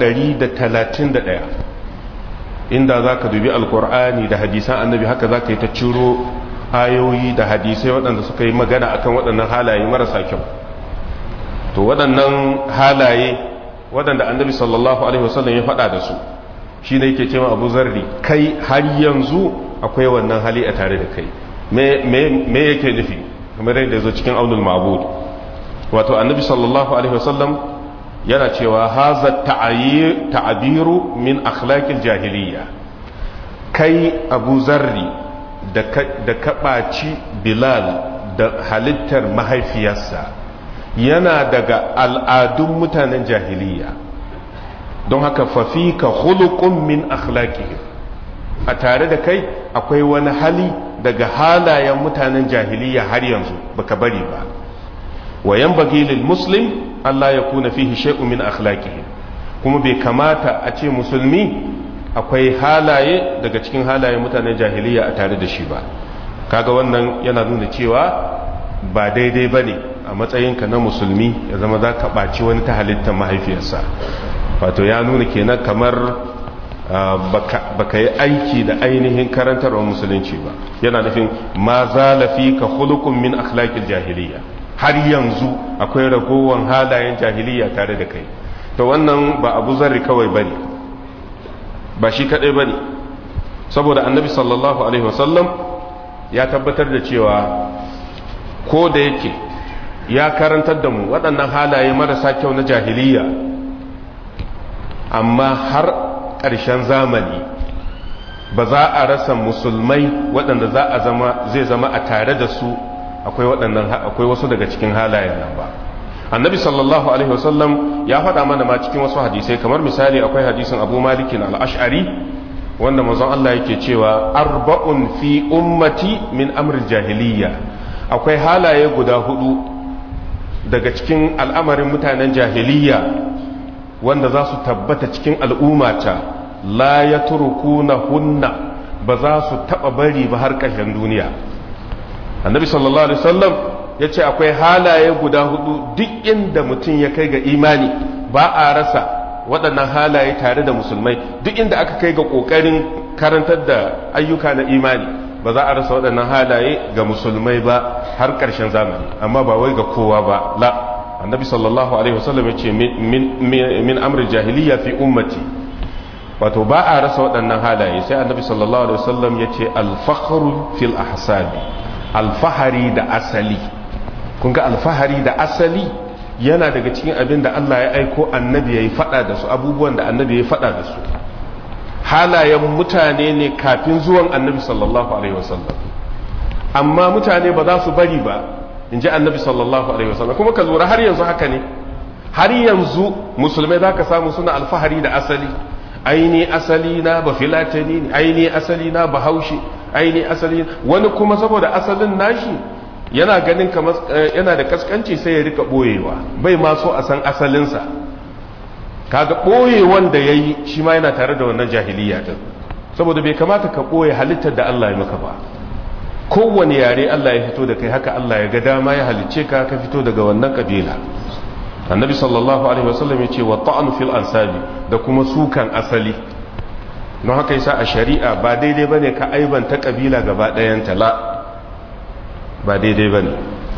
131. inda za ka dubi alkur'ani da hadisan annabi haka za ka yi ta ciro ayoyi da hadisai waɗanda suka yi magana akan waɗannan halaye marasa kyau. to waɗannan halaye waɗanda annabi sallallahu alaihi wasallam ya faɗa da su, shi ne yake cewa abu zarri, kai har yanzu akwai wannan hali a tare da kai. me yake nufi? kamar yadda ya zo cikin aunul ma'bud, wato annabi sallallahu alaihi wasallam yana cewa haza ta'abiru min akhlaqil jahiliya. kai abu zarri da ka ɓaci bilal da halittar mahaifiyarsa yana daga al'adun mutanen jahiliya, don haka fafika khuluqun min akhlaqihim, a tare da kai akwai wani hali daga halayen mutanen jahiliya har yanzu baka bari ba. wa yanbaghi lil muslim Allah ya kuna fihi shay'un min akhlaqihim, kuma bai kamata a ce musulmi akwai halaye daga cikin halayen mutanen jahiliya a tare da shi ba. kaga wannan yana nuna cewa ba daidai bane a matsayinka na musulmi ya zama za ka ɓaci wani ta halittar mahaifiyarsa. wato ya nuna kenan kamar baka yi aiki da ainihin karantarwar musulunci ba. yana nufin ma zalafi ka khuluqun min akhlaqil jahiliya, har yanzu akwai ragowar halayen jahiliya tare da kai. to wannan ba abu zarri kawai bane, ba shi kadai bane, saboda annabi sallallahu alaihi wasallam ya tabbatar da cewa ko da yake ya karantar da mu waɗannan halaye marasa kyau na jahiliya, amma har ƙarshen zamani ba za a rasa musulmai waɗanda zai zama a tare da su akwai wasu daga cikin halayen nan ba. annabi sallallahu alaihi wasallam ya faɗa mana ma cikin wasu hadisai, kamar misali akwai hadisin abu malikin al-ash'ari wanda manzon Allah yake cewa arba'un fi ummati min amril jahiliya, akwai halaye guda 4 daga cikin al'amarin mutanen jahiliya wanda za su tabbata cikin al'ummata, la yatrukuna hunna, ba za su taba bari ba har ƙarshen duniya. annabi sallallahu alaihi wasallam ya ce akwai halaye guda 4 duk inda mutum ya kai ga imani ba a rasa waɗannan halaye tare da musulmai. duk inda aka kai ga ƙoƙarin karantar da ayyuka na imani ba za a rasa waɗannan halaye ga musulmai ba har ƙarshen zamani, amma ba wai ga kowa ba. la annabi sallallahu alaihi wasallam ya ce min amri jahiliya fi ummati, wato ba a rasa waɗannan halaye. sai annabi sallallahu alaihi wasallam ya ce alfakhru fil ahsabi, alfahari da asali. kun ga alfahari da asali yana daga cikin abin da Allah ya aiko annabi ya yi faɗa da su, abubuwan da annabi ya yi faɗa da su. halayen mutane ne kafin zuwan annabi sallallahu alaihi wasallam, amma mutane ba za su bari ba, in ji annabi sallallahu alaihi wasallam. kuma ka lura har yanzu haka ne, har yanzu musulmai za ka samu suna alfahari da asali. aini asali na ba filatani ne, aini asali na ba haushi, aini asali. wani kuma saboda asalin nashi yana ganin kamar yana da kaskanci sai ya rika boyewa, bai ma so a san asalinsa. kaga ɓoye wanda ya yi shi ma yana tare da wannan jahiliya din, saboda bai kamata ka ɓoye halittar da Allah ya maka ba. kowane yare Allah ya fito da kai, haka Allah ya ga dama ya halicce ka ka fito daga wannan kabila. annabi sallallahu alaihi wasallam ya ce wa ta'anu fil ansabi, da kuma sukan asali. don haka yasa a shari'a ba daidai bane ka aibanta kabila gaba ɗayanta, la ba daidai bane.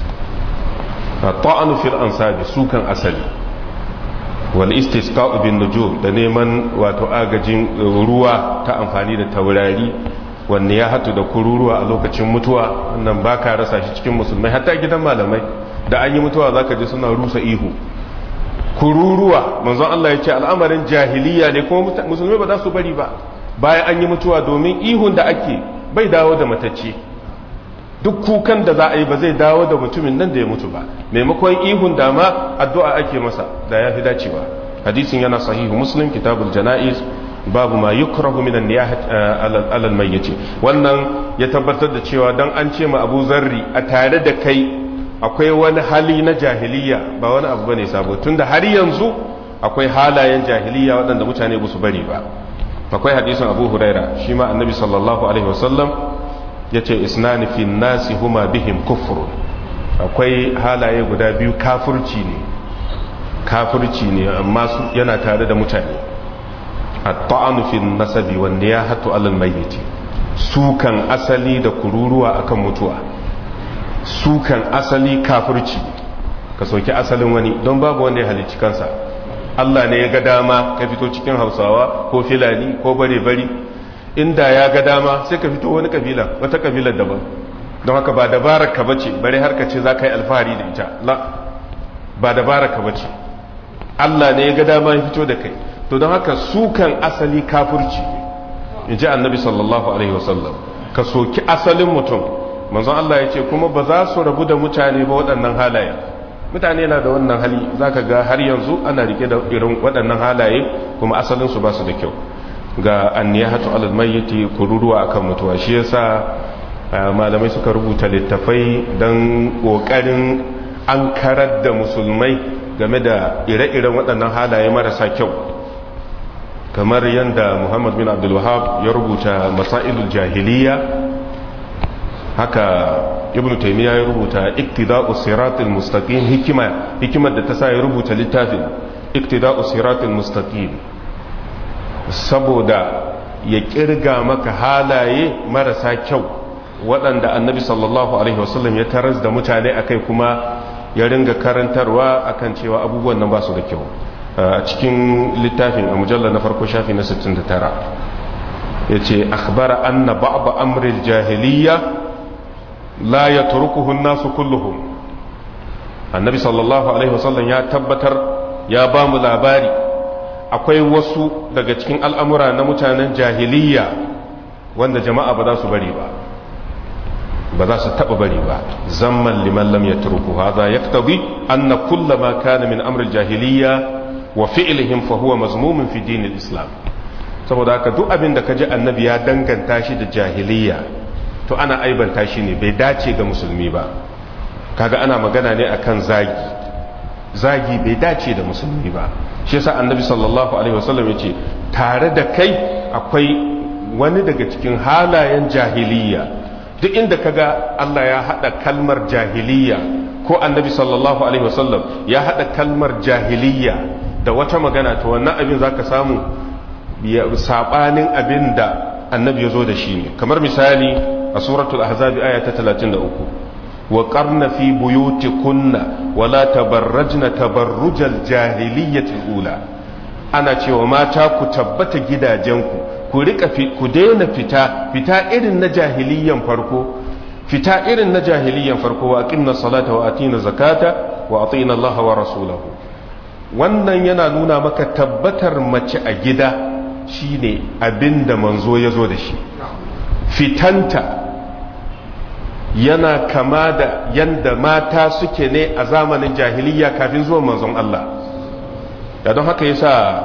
ta'anu fil ansabi, sukan asali. wal istisqa'u bin nujum, da neman wato agajin ruwa ta amfani da taurari, wanne ya hatu da kururuwa a lokacin mutuwa. wannan baka rasa shi cikin musulmai, hatta gidan malamai da an yi mutuwa zaka ji suna rusa ihu, kururuwa. manzon Allah ya ce al'amarin jahiliya ne, kuma musulmai ba za su bari ba bayan an yi mutuwa, domin ihun da ake bai dawo da matacce. duk kukan da za a yi ba zai dawo da mutumin nan da ya mutu ba, maimakon ihun da ma addu'a ake masa da ya fi dacewa. hadisin yana sahihu muslim kitabul jana'iz babu ma yukrahu minan niyahat alal mayyit. wannan ya tabbatar da cewa dan an ce ma Abu Zarri a tare da kai akwai wani hali na jahiliya, ba wani abu bane sabo, tunda har yanzu akwai halayen jahiliya waɗanda mutane ba su bari ba. akwai hadisin Abu Huraira, shi ma annabi sallallahu alaihi wasallam ya ce isnani fi nasi huma bihim kufrun, akwai halaye guda biyu kafirci ne amma yana tare da mutane. at-ta'anu fi nasabi wan niyahatu 'ala al-mayyit, sukan asali da kururuwa akan mutuwa. sukan asali kafirci, ka soki asalin wani, don babu wanda ya halicci kansa. Allah ne ya ga dama ka fito cikin Hausawa ko Filani ko bare-bari, inda ya ga dama sai ka fito wani kabila, wata kabilar daban. don haka ba dabarar ka bace bare har ka ce za ka yi alfahari da ita, la, ba dabarar ka bace. Allah ne ya ga dama ya fito da kai. to don haka sukan asali kafirci, in ji annabi sallallahu alaihi wasallam. ka soki asalin mutum, manzon Allah ya ce kuma ba za su rabu da mutane ba waɗannan halaye. mutane na da wannan hali, za ka ga har yanzu ana rike da irin waɗannan halaye, kuma asalinsu ba su da kyau. ga anniyahatu alal mayyiti, kururuwa akan mutuwa. shi yasa malamai suka rubuta littafai don kokarin an karar da musulmai game da ire-iren waɗannan halaye marasa kyau, kamar yadda Muhammad bin Abdul Wahhab ya rubuta masailul jahiliya, haka Ibn Taymiyyah ya rubuta iktida'us siratal mustaqim, hikimar da ta sa ya rubuta littafin iktida'us siratal mustaqim, saboda ya kirga maka halaye marasa kyau waɗanda annabi sallallahu alaihi wasallam ya taras da mutane akai, kuma ya ringa karantarwa akan cewa abubuwan nan ba su da kyau. a cikin littafin a mujallar na farko shafi na 69 ya ce akhbara anna ba'd amril jahiliya la yatrukuhu an-nasu kulluhum. annabi sallallahu alaihi wasallam ya tabbatar, ya ba mu labari akwai wasu daga cikin al'amura na mutanen jahiliya wanda jama'a ba za su bari ba za su taba bari ba. zamman liman lam yatruku hadha yaktabi anna kullama kana min amril jahiliya wa fi'lihim fa huwa mazmumun fi dinil islam. saboda haka duk abin da kaji annabi ya danganta shi da jahiliya, to ana aibanta shi ne, bai dace ga musulmi ba. kaga ana magana ne akan zagi bai dace da musulmi ba. shi yasa annabi sallallahu alaihi wasallam yace tare da kai akwai wani daga cikin halayen jahiliya. duk inda kaga Allah ya hada kalmar jahiliya ko annabi sallallahu alaihi wasallam ya hada kalmar jahiliya da wata magana, to wannan abin zaka samu sabanin abin da annabi ya zo da shi ne. kamar misali a suratul ahzab aya ta 33 wa qarna fi buyutikunna wa la tabarrajna tabarrujal jahiliyyatil ula ana cewa mata ku tabbata gidajenku ku daina fita irin na jahiliyyan farko wa aqimna salata wa atina zakata wa atina Allah wa rasulahu. Wannan yana nuna maka tabbatar mace a gida shine abinda manzo ya zo da shi. Fitanta yana kama da yanda mata suke ne a zamanin jahiliyya kafin zuwan manzon Allah. Da don haka yasa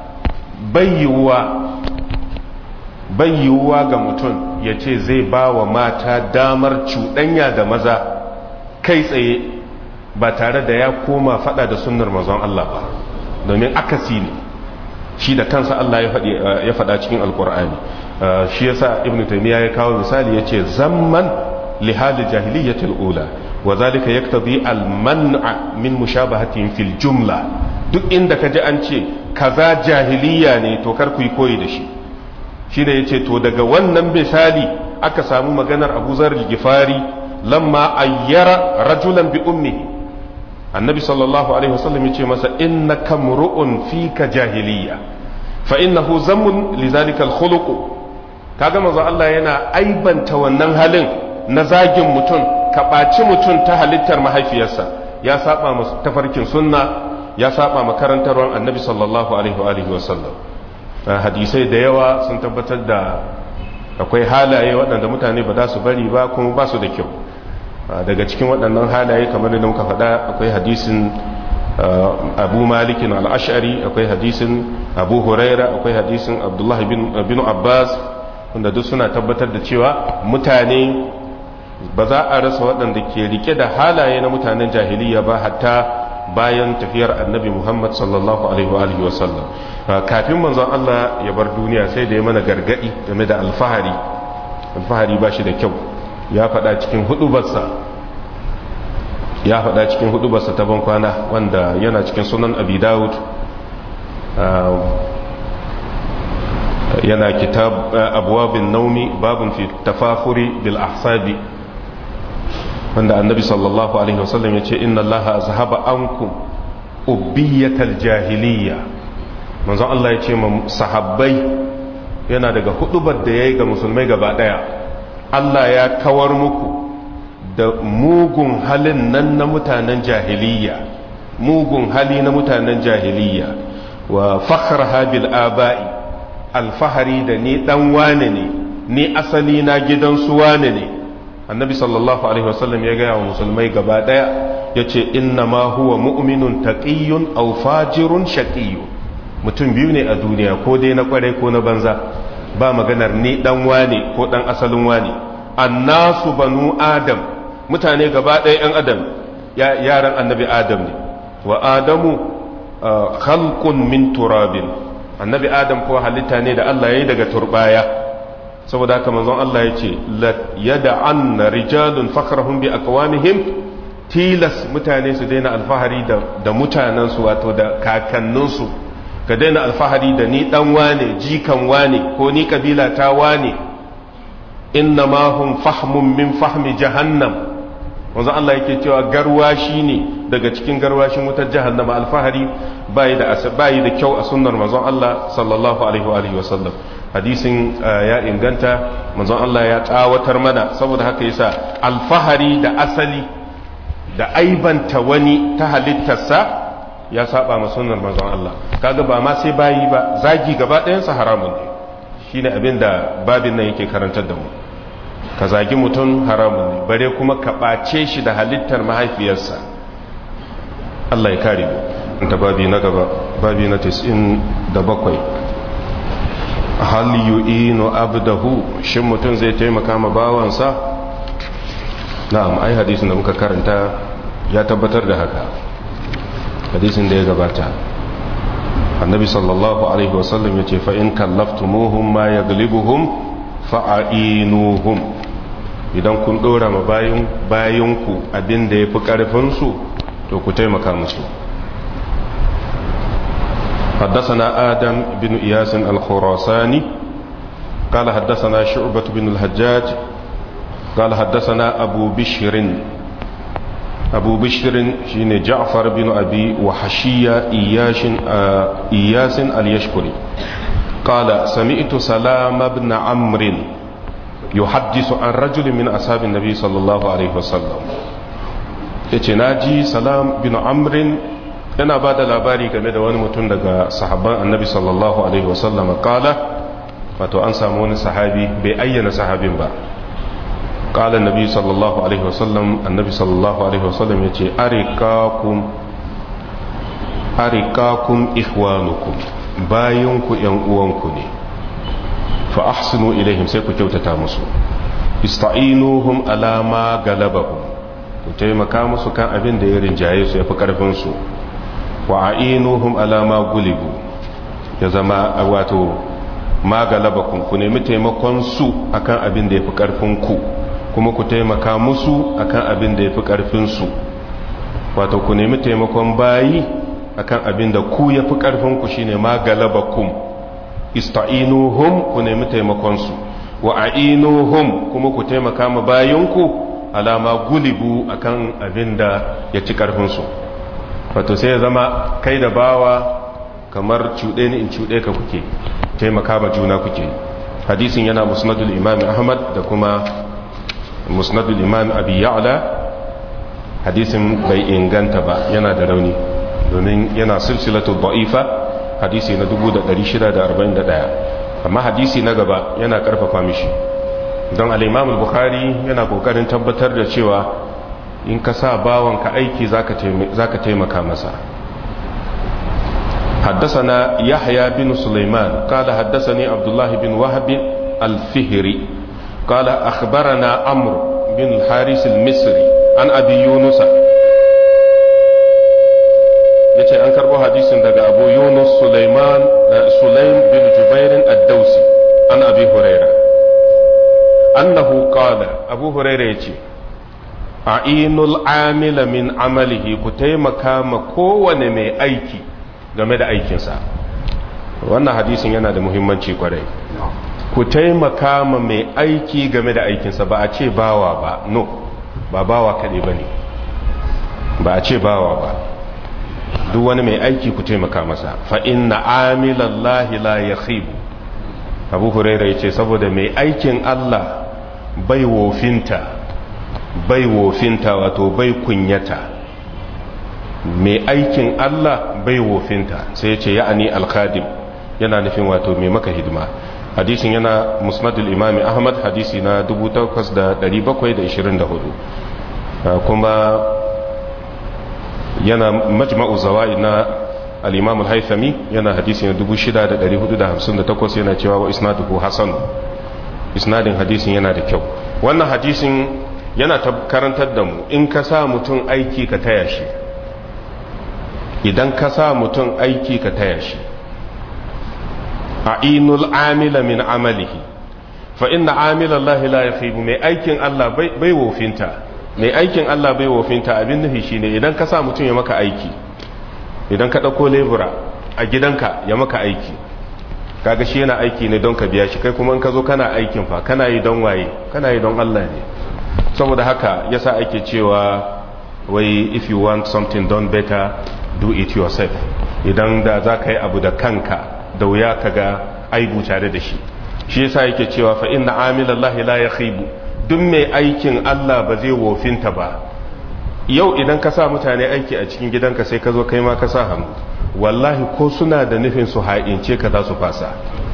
bayyuwa ga mutum ya ce zai ba wa mata damar cuɗanya da maza kai tsaye ba tare da ya koma fada da sunnar manzon Allah ba, domin akasi ne shi da kansa Allah ya faɗa cikin alkur'ani. Shi yasa ibnu taymiya ya kawo misali yace zamman li hali jahiliyyatil ula wa zalika yaktabi al man'a min mushabahatin fil jumla. Duk inda kaji an ce kaza jahiliya ne to kar ku yi koyi da shi. Shi ne yace to daga wannan misali aka samu maganar Abu Zar al-Ghifari lamma ayyara rajulan bi ummihi. Annabi sallallahu alaihi wasallam yace masa innaka mru'un fika jahiliya fa innahu zammun li zalika al-khuluq. Kaga manzo Allah yana aibanta wannan halin na zagin mutum, ka ɓaci mutum ta halittar mahaifiyarsa, ya saba masa tafarkin sunna, ya saba makarantarwar Annabi sallallahu alaihi wasallam. Hadisai da yawa sun tabbatar da akwai halaye waɗanda mutane ba za su bari ba kuma ba su da kyau. Daga cikin waɗannan halaye kamar da muka faɗa akwai hadisin Abu Malik al-Ash'ari, akwai hadisin Abu Huraira, akwai hadisin Abdullah bin Abbas, wanda duk suna tabbatar da cewa mutane ba za a rasa waɗanda ke rike da halaye na mutanen jahiliya ba hatta bayan tafiyar Annabi Muhammad sallallahu alaihi wasallam. Kafin manzon Allah ya bar duniya sai da ya mana gargadi game da alfahari ba shi da kyau. Ya faɗa cikin hudubarsa ta bankwana wanda yana cikin sunan Abi Dawud, yana kitab abwabin naumi babun fi tafafuri bil ahsabi, wanda annabi sallallahu alaihi wasallam yace inna allaha azhaba ankum ubbiyatal jahiliya. Manzon Allah yace ma sahabbai, yana daga hudubar da yayi ga musulmai gaba daya, Allah ya kawar muku da mugun halin nan na mutanen jahiliya, mugun hali na mutanen jahiliya, wa fakhraha bil aba'i, alfahari da ni dan wane ne, ni asali na gidan su wane ne. Annabi sallallahu alaihi wasallam ya gaya wa musulmai gaba daya yace inna ma huwa mu'minun taqiyyun aw fajirun shaqiyyun. Mutum biyu ne a duniya, ko dai na kware ko na banza, ba maganar ni dan wane ko dan asalin wane. Annasu banu adam, mutane gaba daya yan adam, yaran annabi adam ne. Wa adamu khalqun min turabin, annabi adam ko halitta ne da Allah ya yi daga turbaya. Saboda haka manzon Allah ya ce yada'anna rijalun fakhrahum bi aqwamihim, tilas mutane su daina alfahari da mutanensu, wato da kakanninsu. Ka daina alfahari da ni dan wane, jikan wane, ko ni kabila ta wane. Inna ma hum fahmun min fahmi jahannam. Manzon Allah yake cewa garwashi ne daga cikin garwashin wutar jahannama. Alfahari bayi da kyau a sunnar manzon Allah sallallahu alaihi wa sallam. Hadisin ya inganta, manzon Allah ya tsawatar mana. Saboda haka yasa alfahari da asali da aibanta wani ta halittarsa ya saba ma sunnar manzon Allah. Kaga ba ma sai bayi ba, zagi gaba ɗayansa haramun ne. Shine abin da babin nan yake karantar da mu. Ka zagi mutum haramun ne, bare kuma ka ɓace shi da halittar mahaifiyarsa. Allah ya kare mu. Ta babi na gaba, babi na 97. Hal yu'inu abdahu, shin mutum zai taimaka ma bawansa? Na'am, ai hadisin da muka karanta ya tabbatar da haka. Hadisin da ya gabata, annabi sallallahu alaihi wasallam ya ce fa in kallaftumuhum ma yaglibuhum fa'ainuhum. Idan kun dora ma bayanku abin da yafi karfin su, to ku taimaka musu. حدثنا آدم بن إياس الخراساني قال حدثنا شعبة بن الحجاج قال حدثنا أبو بشر شين جعفر بن أبي وحشية إياس اليشكري قال سمعت سلام بن عمرو يحدث عن رجل من أصحاب النبي صلى الله عليه وسلم يتناجي سلام بن عمرو yana ba da labari game da wani mutum daga sahabban annabi sallallahu alaihi wasallam kala wato an samu wani sahabi bai ayyana sahabin ba kala annabi sallallahu alaihi wasallam annabi sallallahu alaihi wasallam ya ce arikakum ikhwanukum bayanku yan uwanku ne fa ahsinu ilaihim sai ku kyautata musu ista'inuhum ala ma galabahum ku taimaka musu kan abin da ya rinjaye su yafi karfin su wa a'inuhum ala ma gulibu ya zama wato ma galabakum ku nemi taimakon su akan abin da yafi karfin ku kuma ku taimaka musu akan abin da yafi karfin su wato ku nemi taimakon bayi akan abin da ku yafi karfin ku shine ma galabakum ista'inuhum ku nemi taimakon su wa a'inuhum kuma ku taimaka ma bayinku ala ma gulibu akan abin da ya ci karfin su wato sai ya zama kai da bawa kamar cuɗe ni in cuɗe ka kuke taimaka ma juna kuke. Hadisin yana musnadul imam ahmad da kuma musnadul imam abi ya'la. Hadisin bai inganta ba, yana da rauni domin yana silsilatul da'ifa, hadisi na 1641, amma hadisi na gaba yana karfafa mishi don al-imam al-bukhari yana kokarin tabbatar da cewa in ka sa bawanka aiki zaka taimaka masa. حدثنا يحيى بن سليمان قال حدثني عبد الله بن وهب الفهري قال أخبرنا عمرو بن الحارث المصري عن أبي يونس yace an karbo hadisin daga Abu Yunus Sulaim bin Jubair ad-Dawsi an Abi Hurairah annahu qala Abu Hurairah yace a'inul amila min amalihi ku taimaka ma kowane mai aiki game da aikinsa. Wannan hadisin yana da muhimmanci kwarai. Ku taimaka ma mai aiki game da aikinsa, ba a ce bawa ba, no, ba bawa kaɗai ba ne, ba a ce bawa ba. Duk wani mai aiki ku taimaka masa, fa inna amilallahi la yakhibu. Abu Hurairah yace saboda mai aikin Allah bai wofinta wato bai kunyata. Mai aikin Allah bai wofinta, sai yace ya'ani al-khadim, yana nufin wato mai maka hidima. Hadisin yana musnadul imam Ahmad, hadisi na 8724, kuma yana majma'u zawaid na al-imam al-haythami, yana hadisi na 6458, yana cewa wa isnaduhu hasan, isnadin hadisin yana da kyau. Wannan hadisin yana karantar da mu in ka sa mutum aiki ka taya shi, idan ka sa mutum aiki ka taya shi. a'inul amila min amalihi fa inna amilallahi la yakhibu. Mai aikin Allah bai wofinta, mai aikin Allah bai wofinta. Abin nufi shine idan ka sa mutum ya maka aiki, idan ka dauko lebura a gidanka ya maka aiki, kaga shi yana aiki ne don ka biya shi, kai kuma in ka zo kana aikin fa kana yi don waye? Kana yi don Allah ne. Saboda haka yasa ake cewa wai if you want something done better do it yourself. Idan da za ka yi abu da kanka da wuya ka ga aibu tare da shi. Shi yasa yake cewa fa inna amilallahi la yakhibu. Duk mai aikin Allah ba zai wofinta ba. Yau idan ka sa mutane aiki a cikin gidanka sai ka zo kai ma ka sa hannu, wallahi ko suna da nufin su ha'ince ka za su fasa.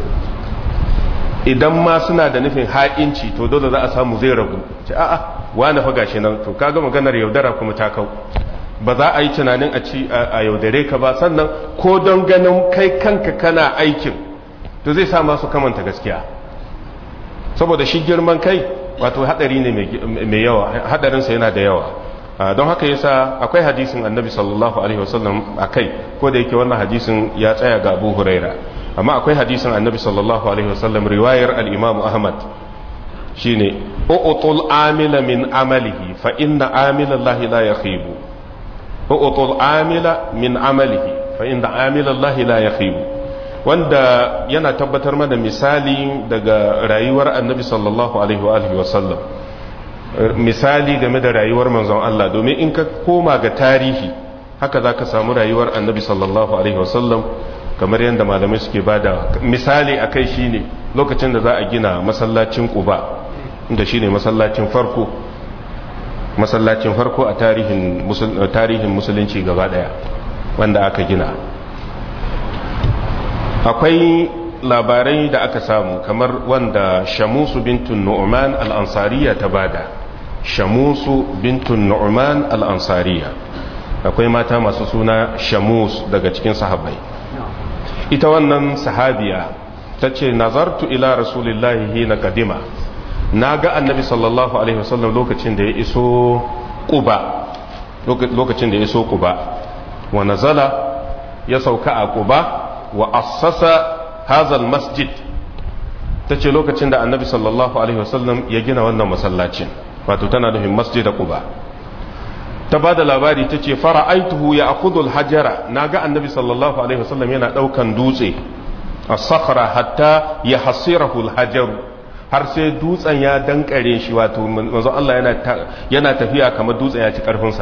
Idan ma suna da nufin ha'inci to dole za a samu zai ragu. Ce a'a wani fa gashi nan, to kaga maganar yaudara kuma ta kau. Ba za a yi tunanin a yaudare ka ba, sannan ko don ganin kai kanka kana aikin to zai sa masu kamanta gaskiya. Saboda shi girman kai wato hadari ne mai yawa, hadarinsa yana da yawa. Don haka yasa akwai hadisin annabi sallallahu alaihi wasallam akai, ko da yake wannan hadisin ya tsaya ga Abu Huraira, amma akwai hadisin annabi sallallahu alaihi wasallam riwayar al-Imam Ahmad shine u'tul amila min amalihi fa inna amilallahi la yakhibu. u'tul amila min amalihi fa inna amilallahi la yakhibu, wanda yana tabbatar mana misali daga rayuwar annabi sallallahu alaihi wa alihi wasallam. misali game da rayuwar manzon Allah, domin in ka koma ga tarihi haka za ka samu rayuwar annabi sallallahu alaihi wasallam kamar yadda malamai suke bada misali a kai shine lokacin da za a gina masallacin Quba, inda shine masallacin farko a tarihin musulunci gaba daya wanda aka gina. Akwai labarai da aka samu kamar wanda Shamusu bintun Nu'man al-Ansariya ta bada. Shamusu bintun Nu'man al-Ansariya, akwai mata masu suna Shamus daga cikin sahabbai. Ita wannan sahabiya ta ce nazartu ila rasulillahi hina kadima, na ga annabi sallallahu alaihi wasallam lokacin da ya iso Quba, wa nazala ya sauka a Quba wa assasa hazal masjid. Ta ce lokacin da annabi sallallahu alaihi wasallam ya gina wannan masallacin, wato tana nufin masjid da Quba. Ta ba da labari ta ce fara'aituhu ya akudul hajara, na ga annabi sallallahu alaihi wasallam yana daukan dutse a sakhra hatta ya hasirahu hajaru, har sai dutsen ya dankare shi, wato manzo Allah yana tafiya kamar dutsen ya ci karfinsa.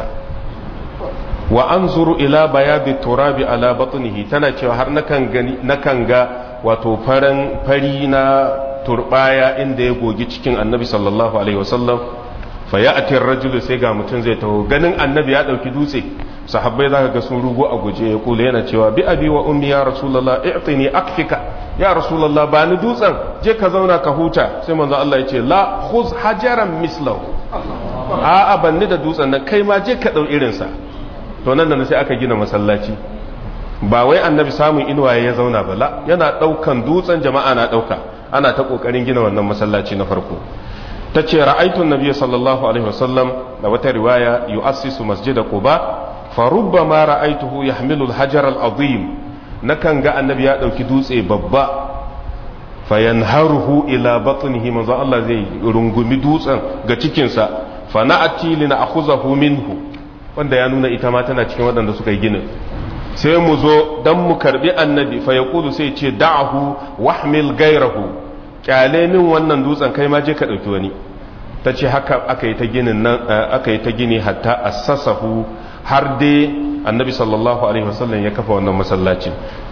Wa anzuru ila bayadi turabi ala batnihi, tana cewa har nakan ga wato fari na turbaya inda ya gogi cikin annabi sallallahu alaihi wasallam. Fa ya'ti ar-rajulu, sai ga mutum zai taho, ganin annabi ya dauki dutse, sahabbai zaka ga sun rugo a guje, ya kula yana cewa bi abi wa ummi ya rasulullah i'tini akfika, ya rasulullah ba ni dutsen, je ka zauna ka huta. Sai manzo Allah ya ce la khuz hajaran mislahu, a'a ban ni da dutsen nan, kai ma je ka dau irin sa. To nan da sai aka gina masallaci, ba wai annabi samun inuwa ya zauna ba, la, yana daukan dutsen, jama'a na dauka, ana ta kokarin gina wannan masallaci na farko. Ta ce ra'aitun nabiya sallallahu alaihi wasallam, da wata riwaya yu'assisu masjida Quba fa rubbama ra'aituhu yahmilu al-hajar al-azim, nakan ga annabi ya dauki dutse babba fa yanharuhu ila batnihi, manzo Allah zai rungumi dutsen ga cikin sa, fa na'ati lina'khuzahu minhu, wanda ya nuna ita ma tana cikin wadanda suka yi ginin. Sai mu zo dan mu karbi annabi, fa yaqulu, sai ce da'ahu wahmil gairahu, kyale min wannan dutsen, kai ma je ka dauki wani. Ta ce haka aka yi ta gini hatta assasahu, har dai annabi sallallahu alaihi wasallam ya kafa wannan masallacin.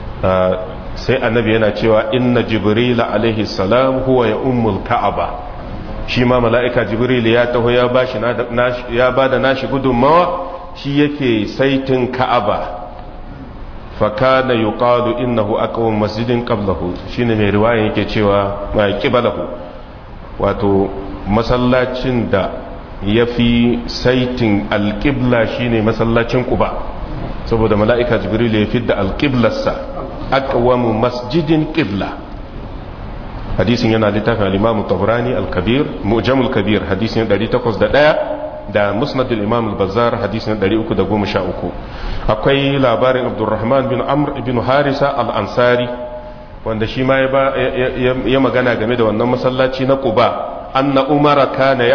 Sai annabi yana cewa inna jibril alaihi salam huwa ya ummul ka'aba, shi ma mala'ika jibril ya taho ya bada nashi gudunmawa, shi yake saitin ka'aba. fakana yuqalu innahu aqwam masjidin qablahu, shine mai riwaya yake cewa qiblahu, wato masallacin da yafi saitin alqibla shine masallacin Quba, saboda mala'ika jibril ya fidda alqiblarsa, aqwam masjidin qibla. hadisin yana littafin al-imam tabrani al-kabir, mu'jamul kabir, hadisin 801, da musnad al-imam al-bazzar hadisin 313. akwai labarin abdurrahman bin amr ibn harisa al-ansari, wanda shi ma ya magana game da wannan masallaci na Quba, anna umara kana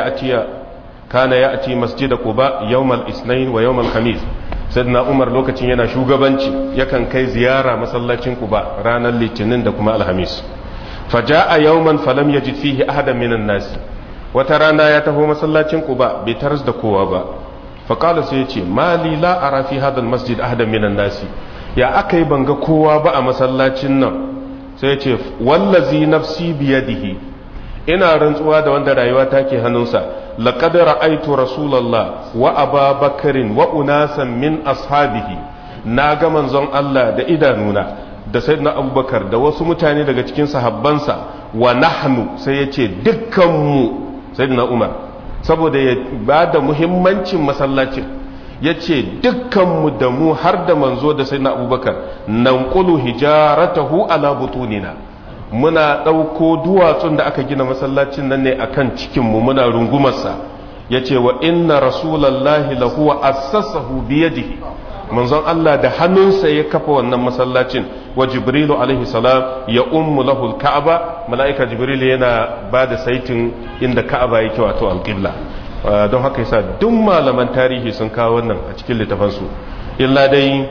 ya'ti masjid Quba yawm al-ithnain wa yawm al-khamis. sayyidina umar lokacin yana shugabanci yakan kai ziyara masallacin Quba ranar litinin da kuma alhamis. faja'a yawman falam yajid fihi ahadan minan nas, wata rana ya taho masallacin Quba bai taras da kowa ba. faƙala sai ya ce mali la ara fi hadal masjid ahadan minan nasi, ya aka yi banga kowa ba a masallacin nan. sai ya ce wallazi nafsi biyadihi, ina rantsuwa da wanda rayuwa take hannunsa, laqad ra'aytu rasulullah wa ababakarin wa unasan min ashabihi, na ga manzon Allah da idanuna da sayyidina abubakar da wasu mutane daga cikin sahabbansa, wa nahnu, sai ya ce dukkanmu, sayyidina umar saboda ya ba da muhimmancin masallacin, ya ce dukkanmu da mu har da manzo da sayyidina abubakar, nan ƙulu hijaratahu ala butunina, muna ɗauko duwatsun da aka gina masallacin nan ne akan cikinmu muna rungumarsa. ya ce wa inna rasulallahi lahuwa assasahu biyadihi, manzon Allah da hannunsa ya kafa wannan masallacin. wa jibrilu alaihi salam ya ummu lahu al-ka'aba, mala'ika jibril yana ba da saitin inda ka'aba yake, wato al-qibla. don haka yasa duk malaman tarihi sun kawo wannan a cikin littafansu, illa dai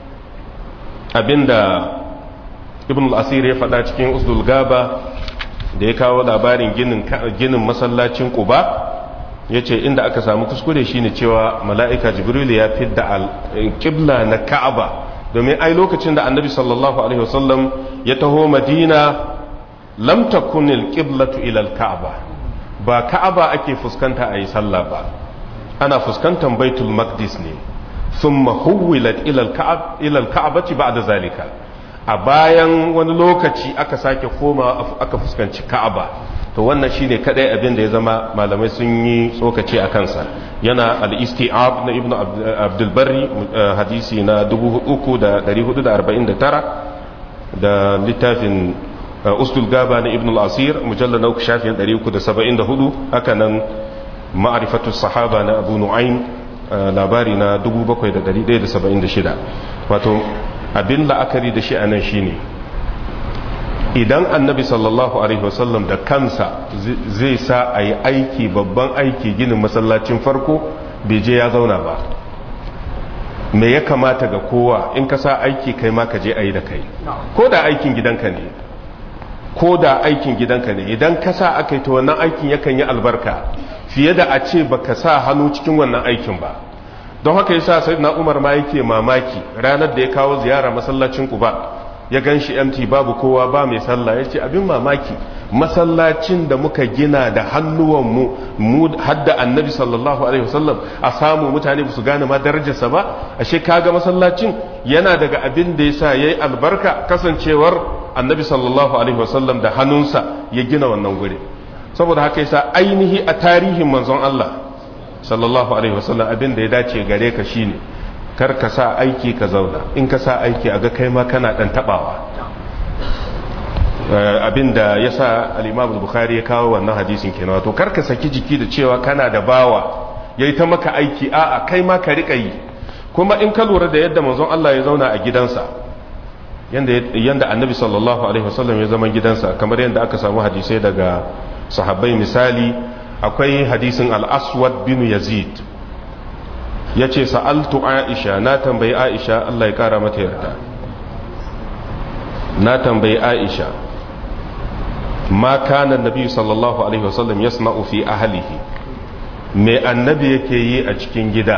abinda ibn al-asir ya faɗa cikin usdul gaba da ya kawo labarin ginin masallacin Quba, yace inda aka samu kuskure shine cewa mala'ika jibril ya fidda al-qibla na ka'aba, domin ai lokacin da annabi sallallahu alaihi wasallam ya taho madina lam takun al-qiblatu ila al-ka'aba, ba ka'aba ake fuskanta ayi sallah ba, ana fuskantar baitul maqdis ne. thumma huwilat ila al-ka'bati ba'da zalika, a bayan wani lokaci aka sake koma aka fuskanci ka'aba. to wannan shine kadai abin da ya zama malamai sun yi tsokace a kansa. yana al-isti'ab na ibnu abdul barri hadisi na 3449 da littafin ustul gaba na ibnu al-asir mujallad na shafin 374, haka nan ma'rifatu sahaba na abu nu'aym labari na 7176. wato abin la'akari da shi anan shine idan annabi sallallahu alaihi wasallam da kansa zai sa a yi aiki, babban aiki, ginin masallacin farko, bai je ya zauna ba, me ya kamata ga kowa in ka sa aiki kai ma ka je a yi da kai, ko da aikin gidanka ne, ko da aikin gidanka ne, idan ka sa aka yi ta wannan aikin yakan yi albarka fiye da a ce ba ka sa hannu cikin wannan aikin ba. don haka yasa sayyidina Umar ma yake mamaki ranar da ya kawo ziyara masallacin Quba, ya gan shi empty, babu kowa, ba mai sallah. ya ce abin mamaki, masallacin da muka gina da hannuwanmu mu hadda annabi sallallahu alaihi wasallam, a samu mutane ba su gane ma darajarsa ba. ashe kaga masallacin yana daga abin da yasa yayi albarka, kasancewar annabi sallallahu alaihi wasallam da hannunsa ya gina wannan guri. saboda haka yasa ainihi a tarihin manzon Allah sallallahu alaihi wasallam abin da ya dace gare ka shine kar ka sa aiki ka zauna, in ka sa aiki a ga kai ma kana dan tabawa. abinda ya sa al-Imam al-Bukhari ya kawo wannan hadisin kenan, wato kar ka saki jiki da cewa kana da bawa yayi ta maka aiki, a'a kai ma ka rika yi. kuma in ka lura da yadda manzon Allah ya zauna a gidansa, yanda annabi sallallahu alaihi wasallam ya zama gidansa, kamar yadda aka samu hadisai daga sahabbai. misali akwai hadisin al-Aswad bin Yazid, ya ce sa'altu Aisha, na tambayi Aisha Allah ya kara mata yarda, na tambayi Aisha ma kana nabi sallallahu alaihi wasallam yasna'u fi ahlihi, me annabi yake yi a cikin gida.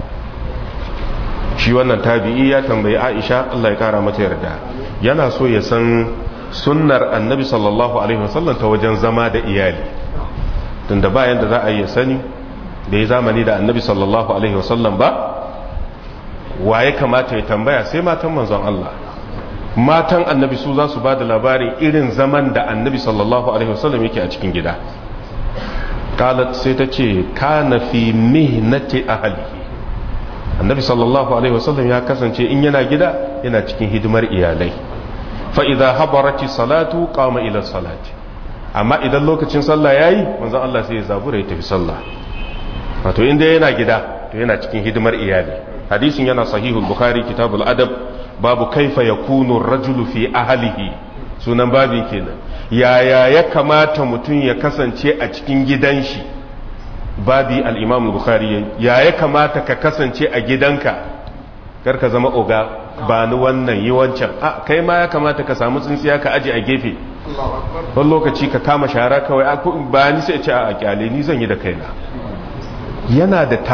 shi wannan tabi'i ya tambayi Aisha Allah ya kara mata yarda, yana so ya san sunnar annabi sallallahu alaihi wasallam ta wajen zama da iyali, tunda bayan da za a yi sani da ya zamani da annabi sallallahu alaihi wasallam ba, waye kamata ya tambaya sai matan manzon Allah. matan annabi su za su ba da labarin irin zaman da annabi sallallahu alaihi wasallam yake a cikin gida. qalat sai ta ce kana fi mihnati ahlihi, annabi sallallahu alaihi wasallam ya kasance in yana gida yana cikin hidimar iyalai. fa idza habarati salatu qama ila salati, amma idan lokacin sallah yayi manzon Allah sai ya zabura ya tafi sallah. wato inda yana gida to yana cikin hidimar iyali. hadisin yana sahihul bukhari kitabul adab, babu kaifa yakunu ar-rajulu fi ahlihi, sunan babin kenan, yaya ya kamata mutum ya kasance a cikin gidan shi. babi al-imam al-bukhari ya kamata ka kasance a gidanka, kar ka zama oga, ba ni wannan yi wancan, kai ma ya kamata ka samu tsintsiya ka aje a gefe, wani lokaci ka kama shara kawai, ba ni sai ce a kyale ni zan yi da kaina. yana da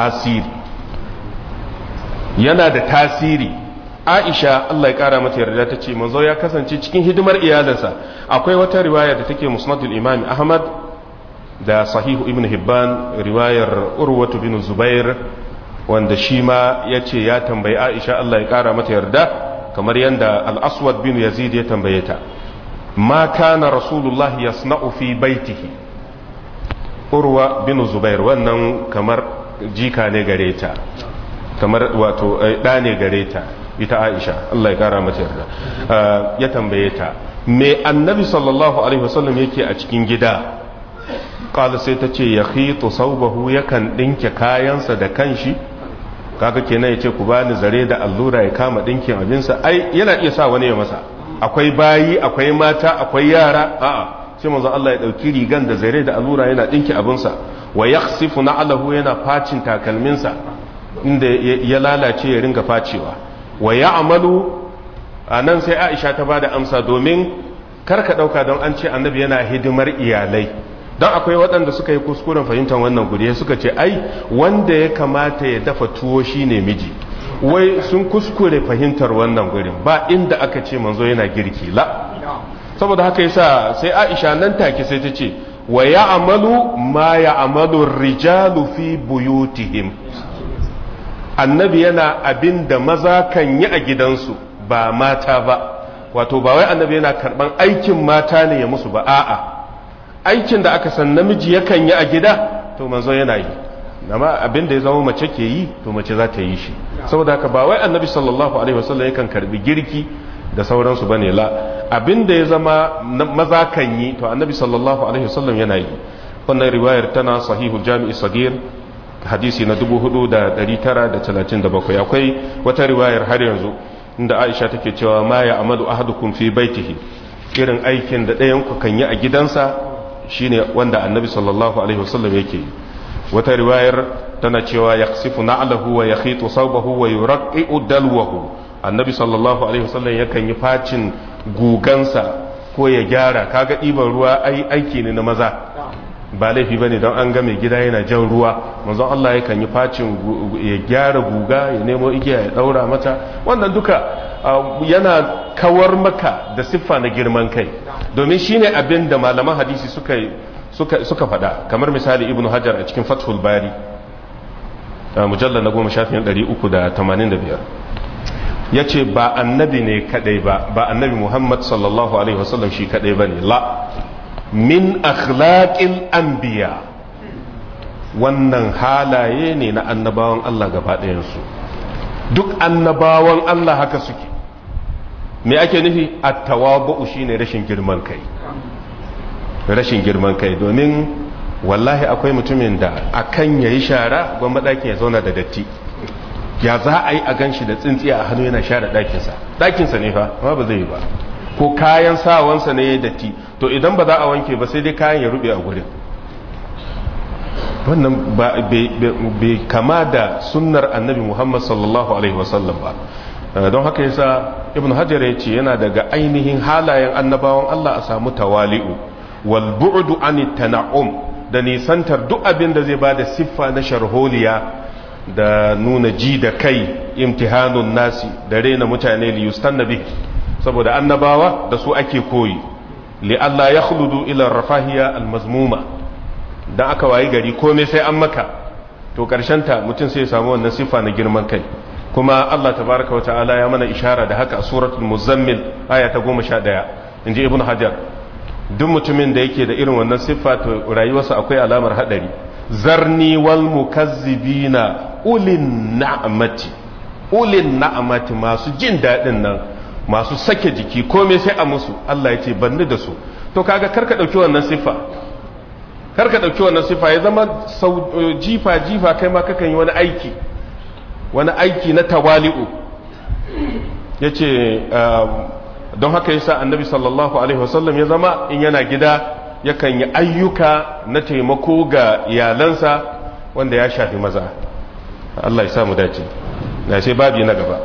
tasiri. Aisha Allah ya kara mata yarda ta ce manzo ya kasance cikin hidimar iyalansa. akwai wata riwaya da take musnadul imam Ahmad da sahihu ibn Hibban, riwayar Urwatu bin Zubair, wanda shi ma yace ya tambayi Aisha Allah ya kara mata yarda, kamar yanda al-Aswad bin Yazid ya tambaye ta, ma kana rasulullahi yasna'u fi baitihi. Urwa bin Zubair wannan kamar jika ne gare ta, kamar wato ɗa ne gare ta ita Aisha Allah ya kara mata yarda. ya tambaye ta me annabi sallallahu alaihi wasallam yake a cikin gida. qala sai ta ce ya khitu saubahu, yakan dinke kayansa da kanshi. kaga kenan yace ku bani zare da allura ya kama dinkin abinsa, ai yana iya sa wani ya masa. akwai bayi, akwai mata, akwai yara, a'a sai manzo Allah ya dauki rigan da zare da allura yana dinki abinsa. wa yakhsifu na'lahu, yana facin takalminsa inda ya lalace ya ringa facewa. wa ya'malu, anan sai Aisha ta bada amsa, domin karka dauka don an ce annabi yana hidimar iyalai don akwai waɗanda suka yi kuskuren fahimtar wannan guri suka ce ai wanda ya kamata ya dafa tuwo shine miji. Wai sun kuskure fahimtar wannan gurin, ba inda aka ce manzo yana girki la. Saboda haka yasa sai Aisha nan take sai ta ce wa ya'malu ma ya'malu ar-rijalu fi buyutihim, annabi yana abinda maza kan yi a gidansu ba mata ba. Wato ba wai annabi yana karban aikin mata ne ya musu ba, a'a aikin da aka san namiji yakan yi a gida to manzo yana yi, amma abinda ya zama mace ke yi to mace za ta yi shi. Saboda haka ba wai annabi sallallahu alaihi wasallam yakan karbi girki da sauransu bane la, abinda ya zama maza kan yi to annabi sallallahu alaihi wasallam yana yi. Wannan riwayar tana sahihul jami'i sagir hadisi na 4937. Akwai wata riwayar har yanzu inda Aisha take cewa ma ya amadu ahadukum fi baitihi, irin aikin da ɗayan ku kan yi a gidansa shine wanda annabi sallallahu alaihi wasallam yake yi. Wata riwayar tana cewa yaksifu na'lahu wa yakhitu sawbahu wa yuraqqi'u dalwahu, annabi sallallahu alaihi wasallam yakan yi facin gugansa ko ya gyara. Kaga ɗiban ruwa aiki ne na maza, ba laifi bane don an ga mai gida yana jan ruwa, manzon Allah yakan yi facin ya gyara guga, ya nemo igiya ya daura mata. Wannan duka yana kawar maka da siffa na girman kai, domin shine abin da malaman hadisi suka faɗa. Kamar misali ibnu hajar a cikin fathul bari mujallal na 10,385 ya ce ba annabi ne kadai ba annabi muhammad sallallahu alaihi wasallam shi kadai ba ne la, min akhlaqil anbiya, wannan halaye ne na annabawan Allah gaba ɗayansu. Duk annabawan Allah haka suke. Me ake nufi? at-tawabu shine rashin girman kai. Rashin girman kai, domin wallahi akwai mutumin da akan yayi shara gwamma ɗakin ya zauna da datti. Ya za a yi a ganshi da tsintsiya a hannu yana share ɗakinsa ne fa, amma ba zai yi ba. Ko kayan sawansa ne ya datti, to idan ba za a wanke ba sai dai kayan ya rube a gurin. Wannan bai kama da sunnar annabi Muhammad sallallahu alaihi wasallam ba. Don haka yasa ibn hajar ya ce yana daga ainihin halayen annabawan Allah a samu tawali'u wal bu'du anit tana'um, da nisantar duk abin da zai bada siffa na sharholiya da nuna ji da kai, imtihanun nasi, da rena mutane li yustanna bihi, saboda annabawa da su ake koyi. Li Allah ya khuludu ila rafahiya almazmuma, dan aka wayi gari komai sai an maka, to ta mutum sai ya samu wannan sifa na girman kai. Kuma Allah tabaraka wa ta'ala ya mana ishara da haka a suratul muzammil aya ta 11, inji ibnu hajar. Duk mutumin da yake da irin wannan siffa to rayuwarsa akwai alamar hadari. Zarni wal mukazzibina ulin na'amati, masu jin daɗin nan, masu sake jiki komai sai a musu. Allah ya ce banni da su. To kaga karka ɗauki wannan siffa ya zama jifa kai ma kakan yi wani aiki na tawali'u. Ya ce don haka yasa annabi sallallahu alaihi wasallam ya zama in yana gida yakan yi ayyuka na taimako ga iyalansa wanda ya shafi maza. Allah ya samu dace. Na sai babi na gaba.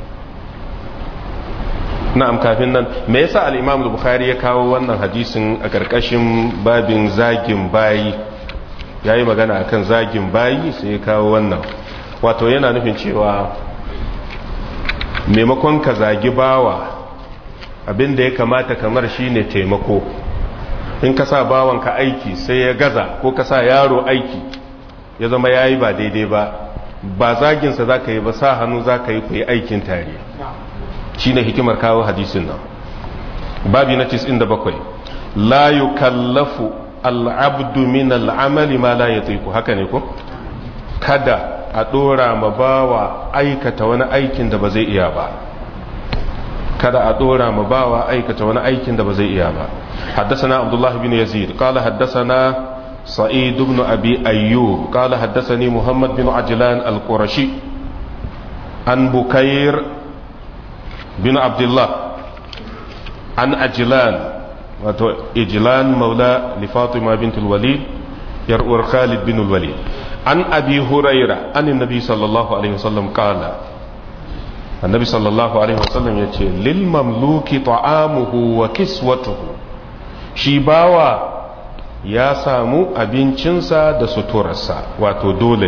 Na'am, kafin nan me yasa al-Imam al-Bukhari ya kawo wannan hadisin a karkashin babin zagin bayi? Yayi magana akan zagin bayi sai ya kawo wannan. Wato yana nufin cewa maimakon ka zagi bawa, abinda ya kamata kamar shine taimako. In ka sa bawanka aiki sai ya gaza, ko ka sa yaro aiki ya zama yayi ba daidai ba zaginsa za ka yi ba, sa hannu za ka yi ku yi aikin tare. Shi ne hikimar kawo hadisin nan. Babi na 97, la yukallafu al'abdu min al'amali ma la yatiqu, haka ne ko? Kada a dora ma bawa aikata wani aikin da ba zai iya ba. Kada a dora ma bawa aikata wani aikin da ba zai iya ba. Haddathana Abdullah bin Yazid qala haddathana Sa'id ibn Abi Ayyub qala haddathani Muhammad bin Ajlan al-Qurashi an Bukayr bin Abdullah an Ajlan, wato Ijlan maula li Fatima bint al-Walid yar'ur Khalid bin al-Walid an Abi Hurairah an annabi sallallahu alaihi wasallam qala, annabi sallallahu alaihi wasallam yace lil mamluki ta'amuhu wa kiswatuhu, shi bawa ya samu abincinsa da suturarsa, wato dole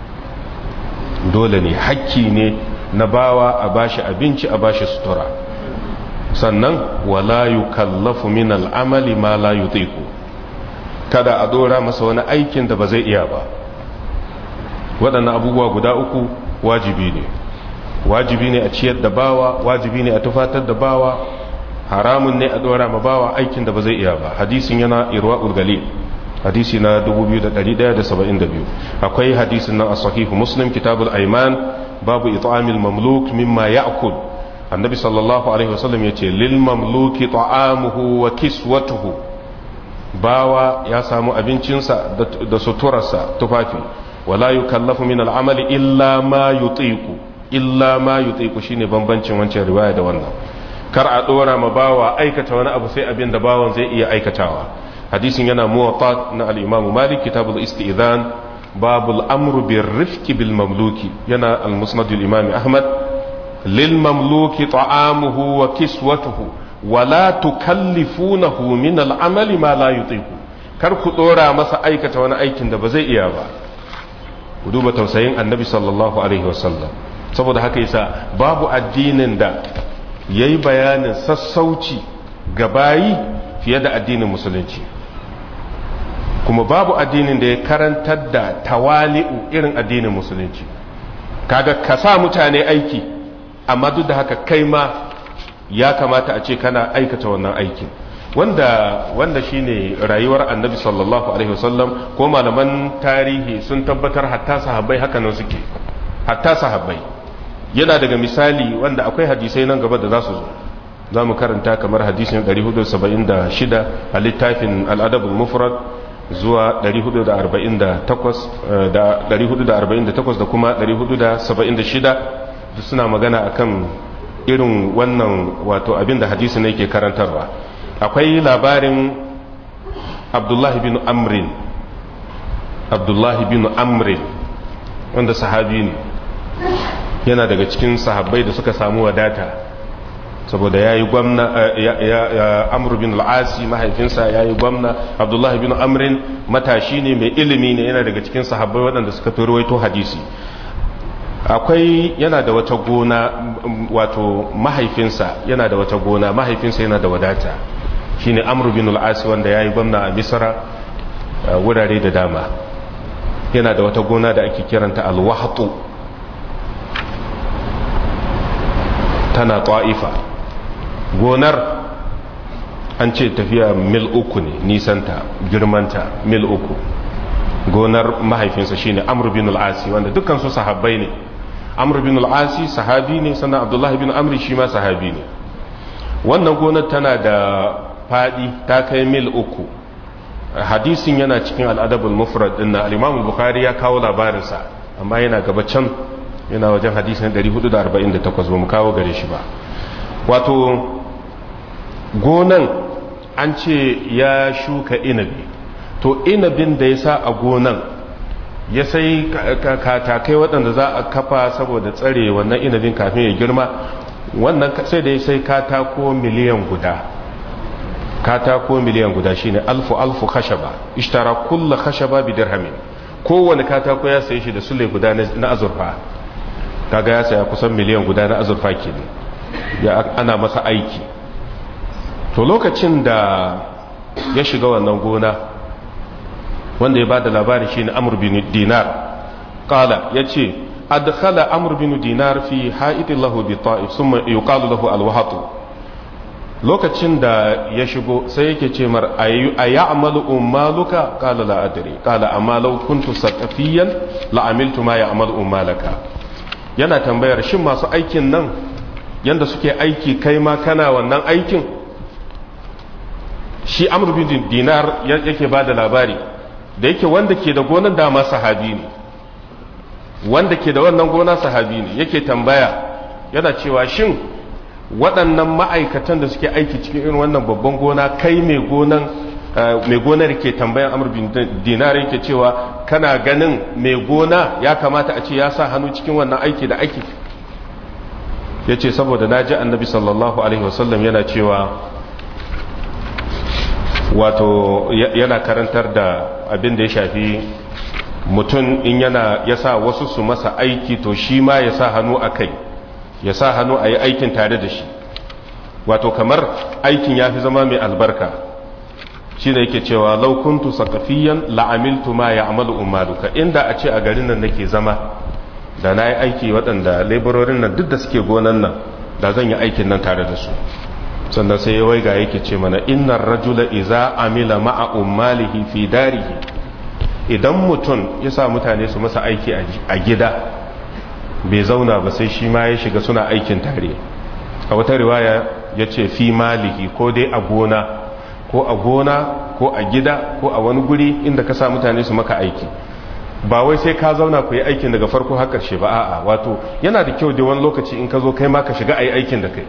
ne hakki ne na bawa a bashi abinci a bashi sutura. Sannan wala yukallafu min al'amali ma la yutiqu, kada a dora masa wani aikin da ba zai iya ba. waɗannan abubuwa guda uku wajibi ne a ciyar da bawa, wajibi ne a tufatar da bawa, haramun ne a dora ma bawa aikin da ba zai iya ba. Hadisin yana irwa'ul galil, hadisi na 2172. akwai hadisin nan a sahihu muslim kitabul aiman babu it'amil mamluk mimma ya'kul. annabi sallallahu alaihi wasallam yace lil mamluki ta'amuhu wa kiswatuhu, bawa ya samu abincinsa da suturarsa, tufafi. wala yukallafu min al'amali illa ma yutiqu shine bambancin wancan riwaya da wannan. kar a dora ma bawa aikata wani abu sai abin da bawan zai iya aikatawa. hadisin yana muwatta na al-imam malik kitabul istizan babul amru bir rifqi bil mamluki, yana al-musnad al-imam ahmad lil mamluki ta'amuhu wa kiswatuhu wala tukallifunahu min al-amali ma la yutiqu. kar ku dora masa aikata wani aikin da ba zai iya ba. ku duba tausayin annabi sallallahu alaihi wasallam. saboda haka yasa babu addinin da yayi bayanin sassauci ga bayi fiye da addinin musulunci, kuma babu addinin da ya karantar da tawali'u irin addinin musulunci. kaga ka sa mutane aiki, amma duk da haka kai ma ya kamata a ce kana aikata wannan aikin, wanda shine rayuwar annabi sallallahu alaihi wasallam. ko malaman tarihi sun tabbatar hatta sahabbai haka nan suke, hatta sahabbai. yana daga misali wanda akwai hadisai nan gaba da za su zo, za mu karanta kamar hadisin 476 a littafin al'adabul mufrad zuwa 448 da kuma 476 duk suna magana akan irin wannan wato abinda hadisi ne ke karantarwa. akwai labarin abdullahi bin amrin wanda sahabi ne, yana daga cikin sahabbai da suka samu wadata saboda ya yi gwamna. Amr bin al'asi mahaifinsa ya yi gwamna. abdullahi bin amrin matashi ne mai ilimi ne, yana daga cikin sahabbai waɗanda suka fi rawaito hadisi. yana da wata gona, wato mahaifinsa yana da wata gona, mahaifinsa yana da wadata, shine Amr bin al'asi wanda ya yi gwamna a Misra wurare da dama. yana da wata gona da ake kiranta al-wahtu, tana ta'ifa. gonar an ce tafiya mil 3 ne nisanta, girmanta mil 3. gonar mahaifinsa shine Amr bin al-Asi wanda dukkan su sahabbai ne. Amr bin al-Asi sahabi ne, sannan Abdullah bin Amr shi ma sahabi ne. wannan gonar tana da fadi, ta kai mil 3. hadisin yana cikin al-adabul mufrad din na al-Imam al-Bukhari ya kawo labarinsa, amma yana gaba can, yana wajen hadisin 448 ba mu kawo gare shi ba. wato gonan an ce ya shuka inabi, to inabin da ya sa a gonan ya sai katakai waɗanda za a kafa saboda tsare wannan inabin kafin ya girma, wannan sai da ya sai katako miliyan guda shine alfu khashaba, ishtara kulla khashaba bi dirhamin. kowane katako ya sai shi da sule guda na azurfa, kaga ya saya kusan miliyan guda na azurfa kenan. ana masa aiki. to lokacin da ya shiga wannan gona, wanda ya ba da labari shine Amr bin Dinar qala yace adkhala Amr bin Dinar fi ha'idin lahu bi ta'if thumma yuqalu lahu al-wahat. lokacin da ya shigo sai yake ce mar ay'amalu ummaluka qala la adri qala amma law kuntu saqafiyan la amiltu ma ya'malu ummalaka. yana tambayar shin masu aikin nan yanda suke aiki kai ma kana wannan aikin? shi Amr bin Dinar yake ba da labari, da yake wanda ke da gonan dama sahabi ne, wanda ke da wannan gona sahabi ne, yake tambaya yana cewa shin waɗannan ma'aikatan da suke aiki cikin irin wannan babban gona, kai mai gonar ke tambayan Amr bin Dinar yake cewa kana ganin mai gona ya kamata a ce ya sa hannu cikin wannan aiki da aiki? ya ce saboda na ji annabi sallallahu alaihi wasallam yana cewa wato yana karantar da abin da ya shafi mutum in ya sa wasu su masa aiki to shi ma ya sa hannu a kai, ya sa hannu a yi aikin tare da shi, wato kamar aikin ya fi zama mai albarka. shi da yake cewa laukuntu sakafiyan la'amiltu ma ya amalu umaruka, inda a ce a garin nan nake zama da na yi aiki waɗanda labororin nan duk da suke gonan nan da zan yi aikin nan tare da su. sannan sai ya waiga yake ce mana innar rajula iza amila ma'a ummalihi fi darihi, idan mutum ya sa mutane su masa aiki a gida bai zauna ba sai shi ma ya shiga suna aikin tare. a wata riwaya ya ce fi malihi, ko dai a gona ko a gida ko a wani guri inda ka sa mutane su maka aiki, ba wai sai ka zauna ku yi aikin daga farko har karshe ba. a'a, wato yana da kyau da wani lokaci in ka zo kai ma ka shiga a yi aikin da kai.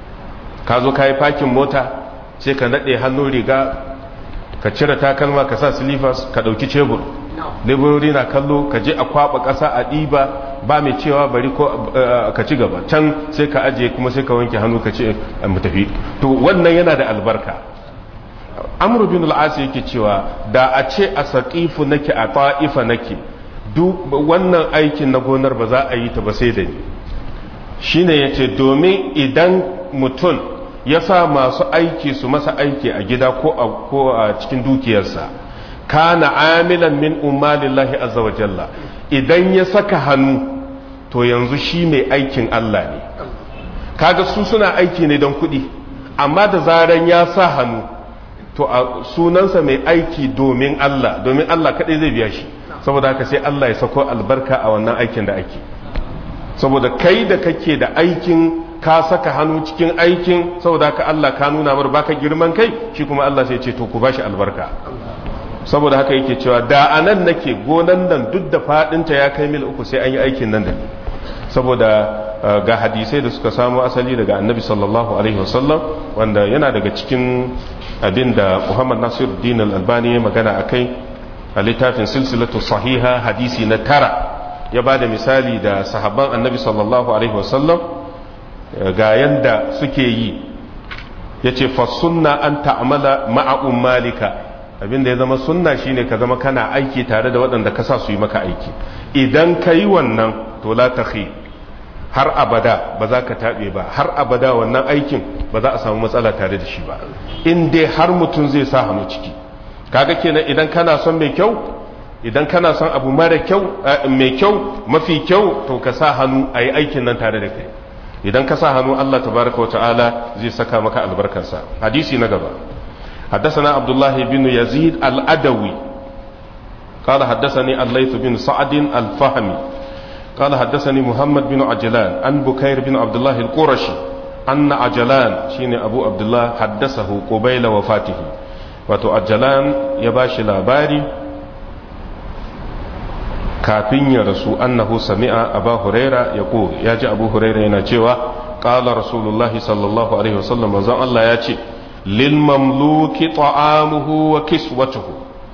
ka zo ka yi fakin mota sai ka naɗe hannun riga, ka cire takalma, ka sa silifas, ka ɗauki cebur, laborori na kallo, ka je a kwaɓa ƙasa a ɗiba, ba mai cewa bari ko ka ci gaba can sai ka ajiye kuma sai ka wanke hannu ka ce mu tafi. to wannan yana da albarka. amru bin al-as yake cewa da a ce a saqifu nake a ta'ifa nake, duk wannan aikin na gonar ba za a yi ta ba sai da ni. shine yace domin idan mutum ya sa masu aiki su masa aiki a gida ko a cikin dukiyarsa, kana amilan min umalillahi azza wa jalla, idan ya saka hannu to yanzu shi mai aikin Allah ne. kaga su suna aiki ne don kuɗi, amma da zaran ya sa hannu to a sunansa mai aiki domin Allah kaɗai zai biya shi. saboda haka sai Allah ya sako albarka a wannan aikin da ake, saboda kai da kake da aikin ka saka hannu cikin aikin, saboda haka Allah ka nuna mar baka girman kai, shi kuma Allah sai ce to ku bashi albarka. saboda haka yake cewa da anan nake gonan nan duk da fadinta ya kai mil 3 sai an yi aikin nan da ni. saboda ga hadisai da suka samu asali daga annabi sallallahu alaihi wasallam, wanda yana daga cikin abin da Muhammad Nasiruddin Al-Albani ya magana akai a littafin silsilatu sahiha hadisi na 9. ya ba da misali da sahabban annabi sallallahu alaihi wasallam ga yanda suke yi. ya ce fasunna an ta'amala ma'a'un malika, abinda ya zama sunna shine ka zama kana aiki tare da waɗanda ka sa su yi maka aiki. idan ka yi wannan to la takhi, har abada ba za ka taɓe ba, har abada wannan aikin ba za a samu matsala tare da shi ba, in dai har mutum zai sa hannu ciki. kaga kenan idan kana son mai kyau, idan kana son abu mara kyau mai kyau mafi kyau, to ka sa hannu a yi aikin nan tare da kai. idan ka sa hannu Allah tabaraka wa ta'ala zai saka maka albarkarsa. hadisi na gaba, حدثنا عبد الله بن يزيد الأدوي قال حدثني الليث بن سعد الفهمي قال حدثني محمد بن عجلان عن بكير بن عبد الله القرشي أن عجلان شين أبو عبد الله حدثه قبيل وفاته. wato عجلان يباشي labari kafin ya rasu annahu sami'a abu huraira yaqul, ya ji abu huraira yana cewa qala rasulullahi sallallahu alaihi wasallam, manzon Allah ya ce lil mamluki ta'amuhu wa kiswatuhu,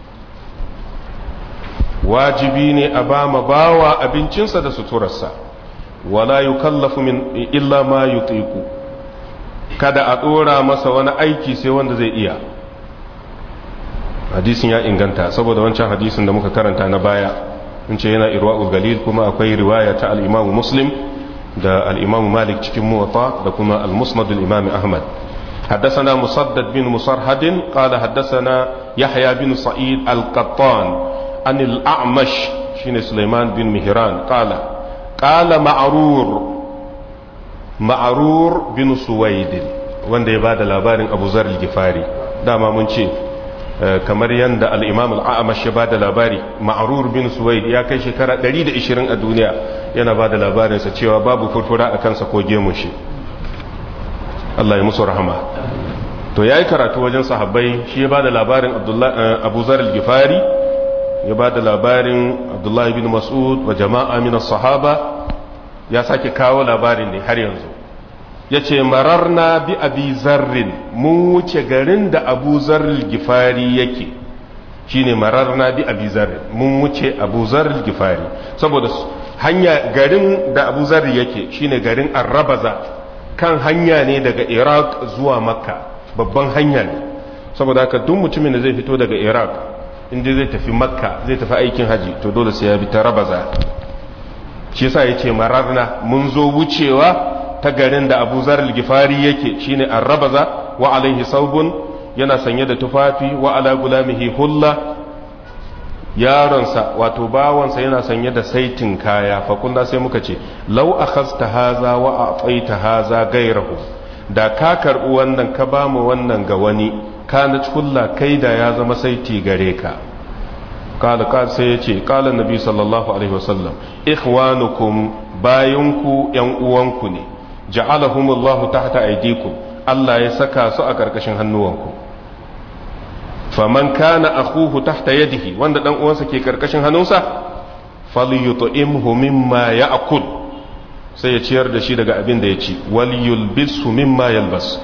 wajibi ne a ba ma bawa abincinsa da suturarsa, wala yukallafu min illa ma yutiqu, kada a dora masa wani aiki sai wanda zai iya. hadisin ya inganta saboda wancan hadisin da muka karanta na baya, in ce yana irwa'ul galil, kuma akwai riwaya ta al-Imam Muslim da al-Imam Malik cikin Muwatta da kuma al-Musnad al-Imam Ahmad. حدثنا مسدد بن مصرحد قال حدثنا يحيى بن سعيد القطان عن الأعمش شين سليمان بن مهران قال معرور بن سويد wanda ya bada labarin Abu Zar al-Ghifari. dama mun ce kamar yanda al-Imam al-A'mash ya bada labari, Ma'rur bin Suwaid ya kai shekara 120 a duniya yana bada labarin sa cewa babu furfura a kansa ko gemun shi. Allah ya musu rahama. to yayi karatu wajen sahabbai, shi ya bada labarin Abu Zar al-Ghifari, ya bada labarin Abdullah ibn Mas'ud wa jama'a min as-sahaba, ya sake kawo labarin ne har yanzu. yace mararna bi abi zarrin, mun wuce garin da Abu Zar al-Ghifari yake, shine mararna bi abi zarrin, mun wuce Abu Zar al-Ghifari, saboda hanya garin da Abu Zar yake shine garin Ar-Rabaza, kan hanya ne daga Iraq zuwa Makka, babban hanya ne. saboda haka duk mutumin da zai fito daga iraq inda zai tafi makka zai tafi aikin haji to dole sai ya bi ta rabaza. shi yasa yace mararna mun zo wucewa ta garin da Abu Zar al-Gifari yake shine ar-rabaza wa alaihi saubun yana sanye da tufafi wa ala gulamihi hulla yaronsa wato bawansa yana sanye da saitin kaya fa kunna sai muka ce law akhasta haza wa a'taita haza gairahu da ka karbi wannan ka ba mu wannan ga wani kana kulla kai da ya zama saiti gare ka kala sai ya ce kala nabi sallallahu alaihi wasallam ikhwanukum bayanku yan uwanku ne ja'alahumullahu tahta aydikum Allah ya saka su a karkashin hannuwanku faman kana akhuhu tahta yadihi wanda dan uwansa ke karkashin hannunsa falyut'imhu mimma ya'kul sai ya ciyar da shi daga abin da ya ci wal yulbisu mimma yalbas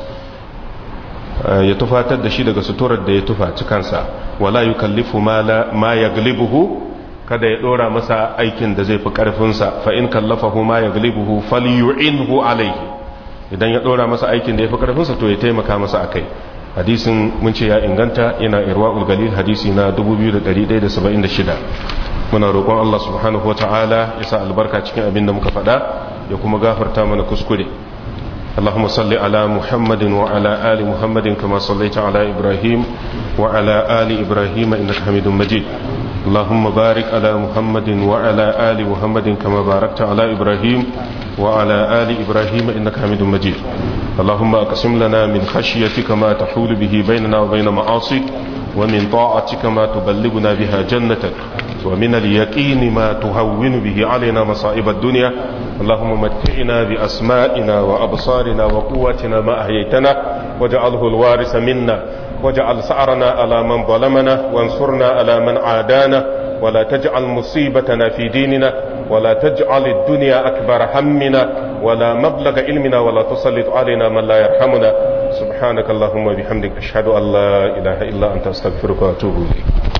ya tufatar da shi daga suturar da ya tufaci kansa wala yukallifu ma yaglibuhu kada ya dora masa aikin da zai fi karfinsa fa in kallafahu ma yaglibuhu falyu'inhu alayhi idan ya dora masa aikin da ya fi karfinsa to ya taimaka masa akai hadisin mun ce ya inganta yana irwaul galil hadisi na 2176 muna roƙon Allah subhanahu wataala ya sa albarka cikin abin da muka faɗa ya kuma gafarta mana kuskure اللهم صل على محمد وعلى آل محمد كما صليت على إبراهيم وعلى آل إبراهيم إنك حميد مجيد اللهم بارك على محمد وعلى آل محمد كما باركت على إبراهيم وعلى آل إبراهيم إنك حميد مجيد اللهم أقسم لنا من خشيتك ما تحول به بيننا وبين معاصيك ومن طاعتك ما تبلغنا بها جنتك ومن اليقين ما تهون به علينا مصائب الدنيا اللهم متعنا بأسمائنا وأبصارنا وقواتنا ما أحييتنا واجعله الوارث منا واجعل سعرنا على من ظلمنا وانصرنا على من عادانا ولا تجعل مصيبتنا في ديننا ولا تجعل الدنيا أكبر همنا ولا مبلغ علمنا ولا تسلط علينا من لا يرحمنا سبحانك اللهم وبحمدك أشهد أن لا إله إلا أنت أستغفرك وأتوب إليك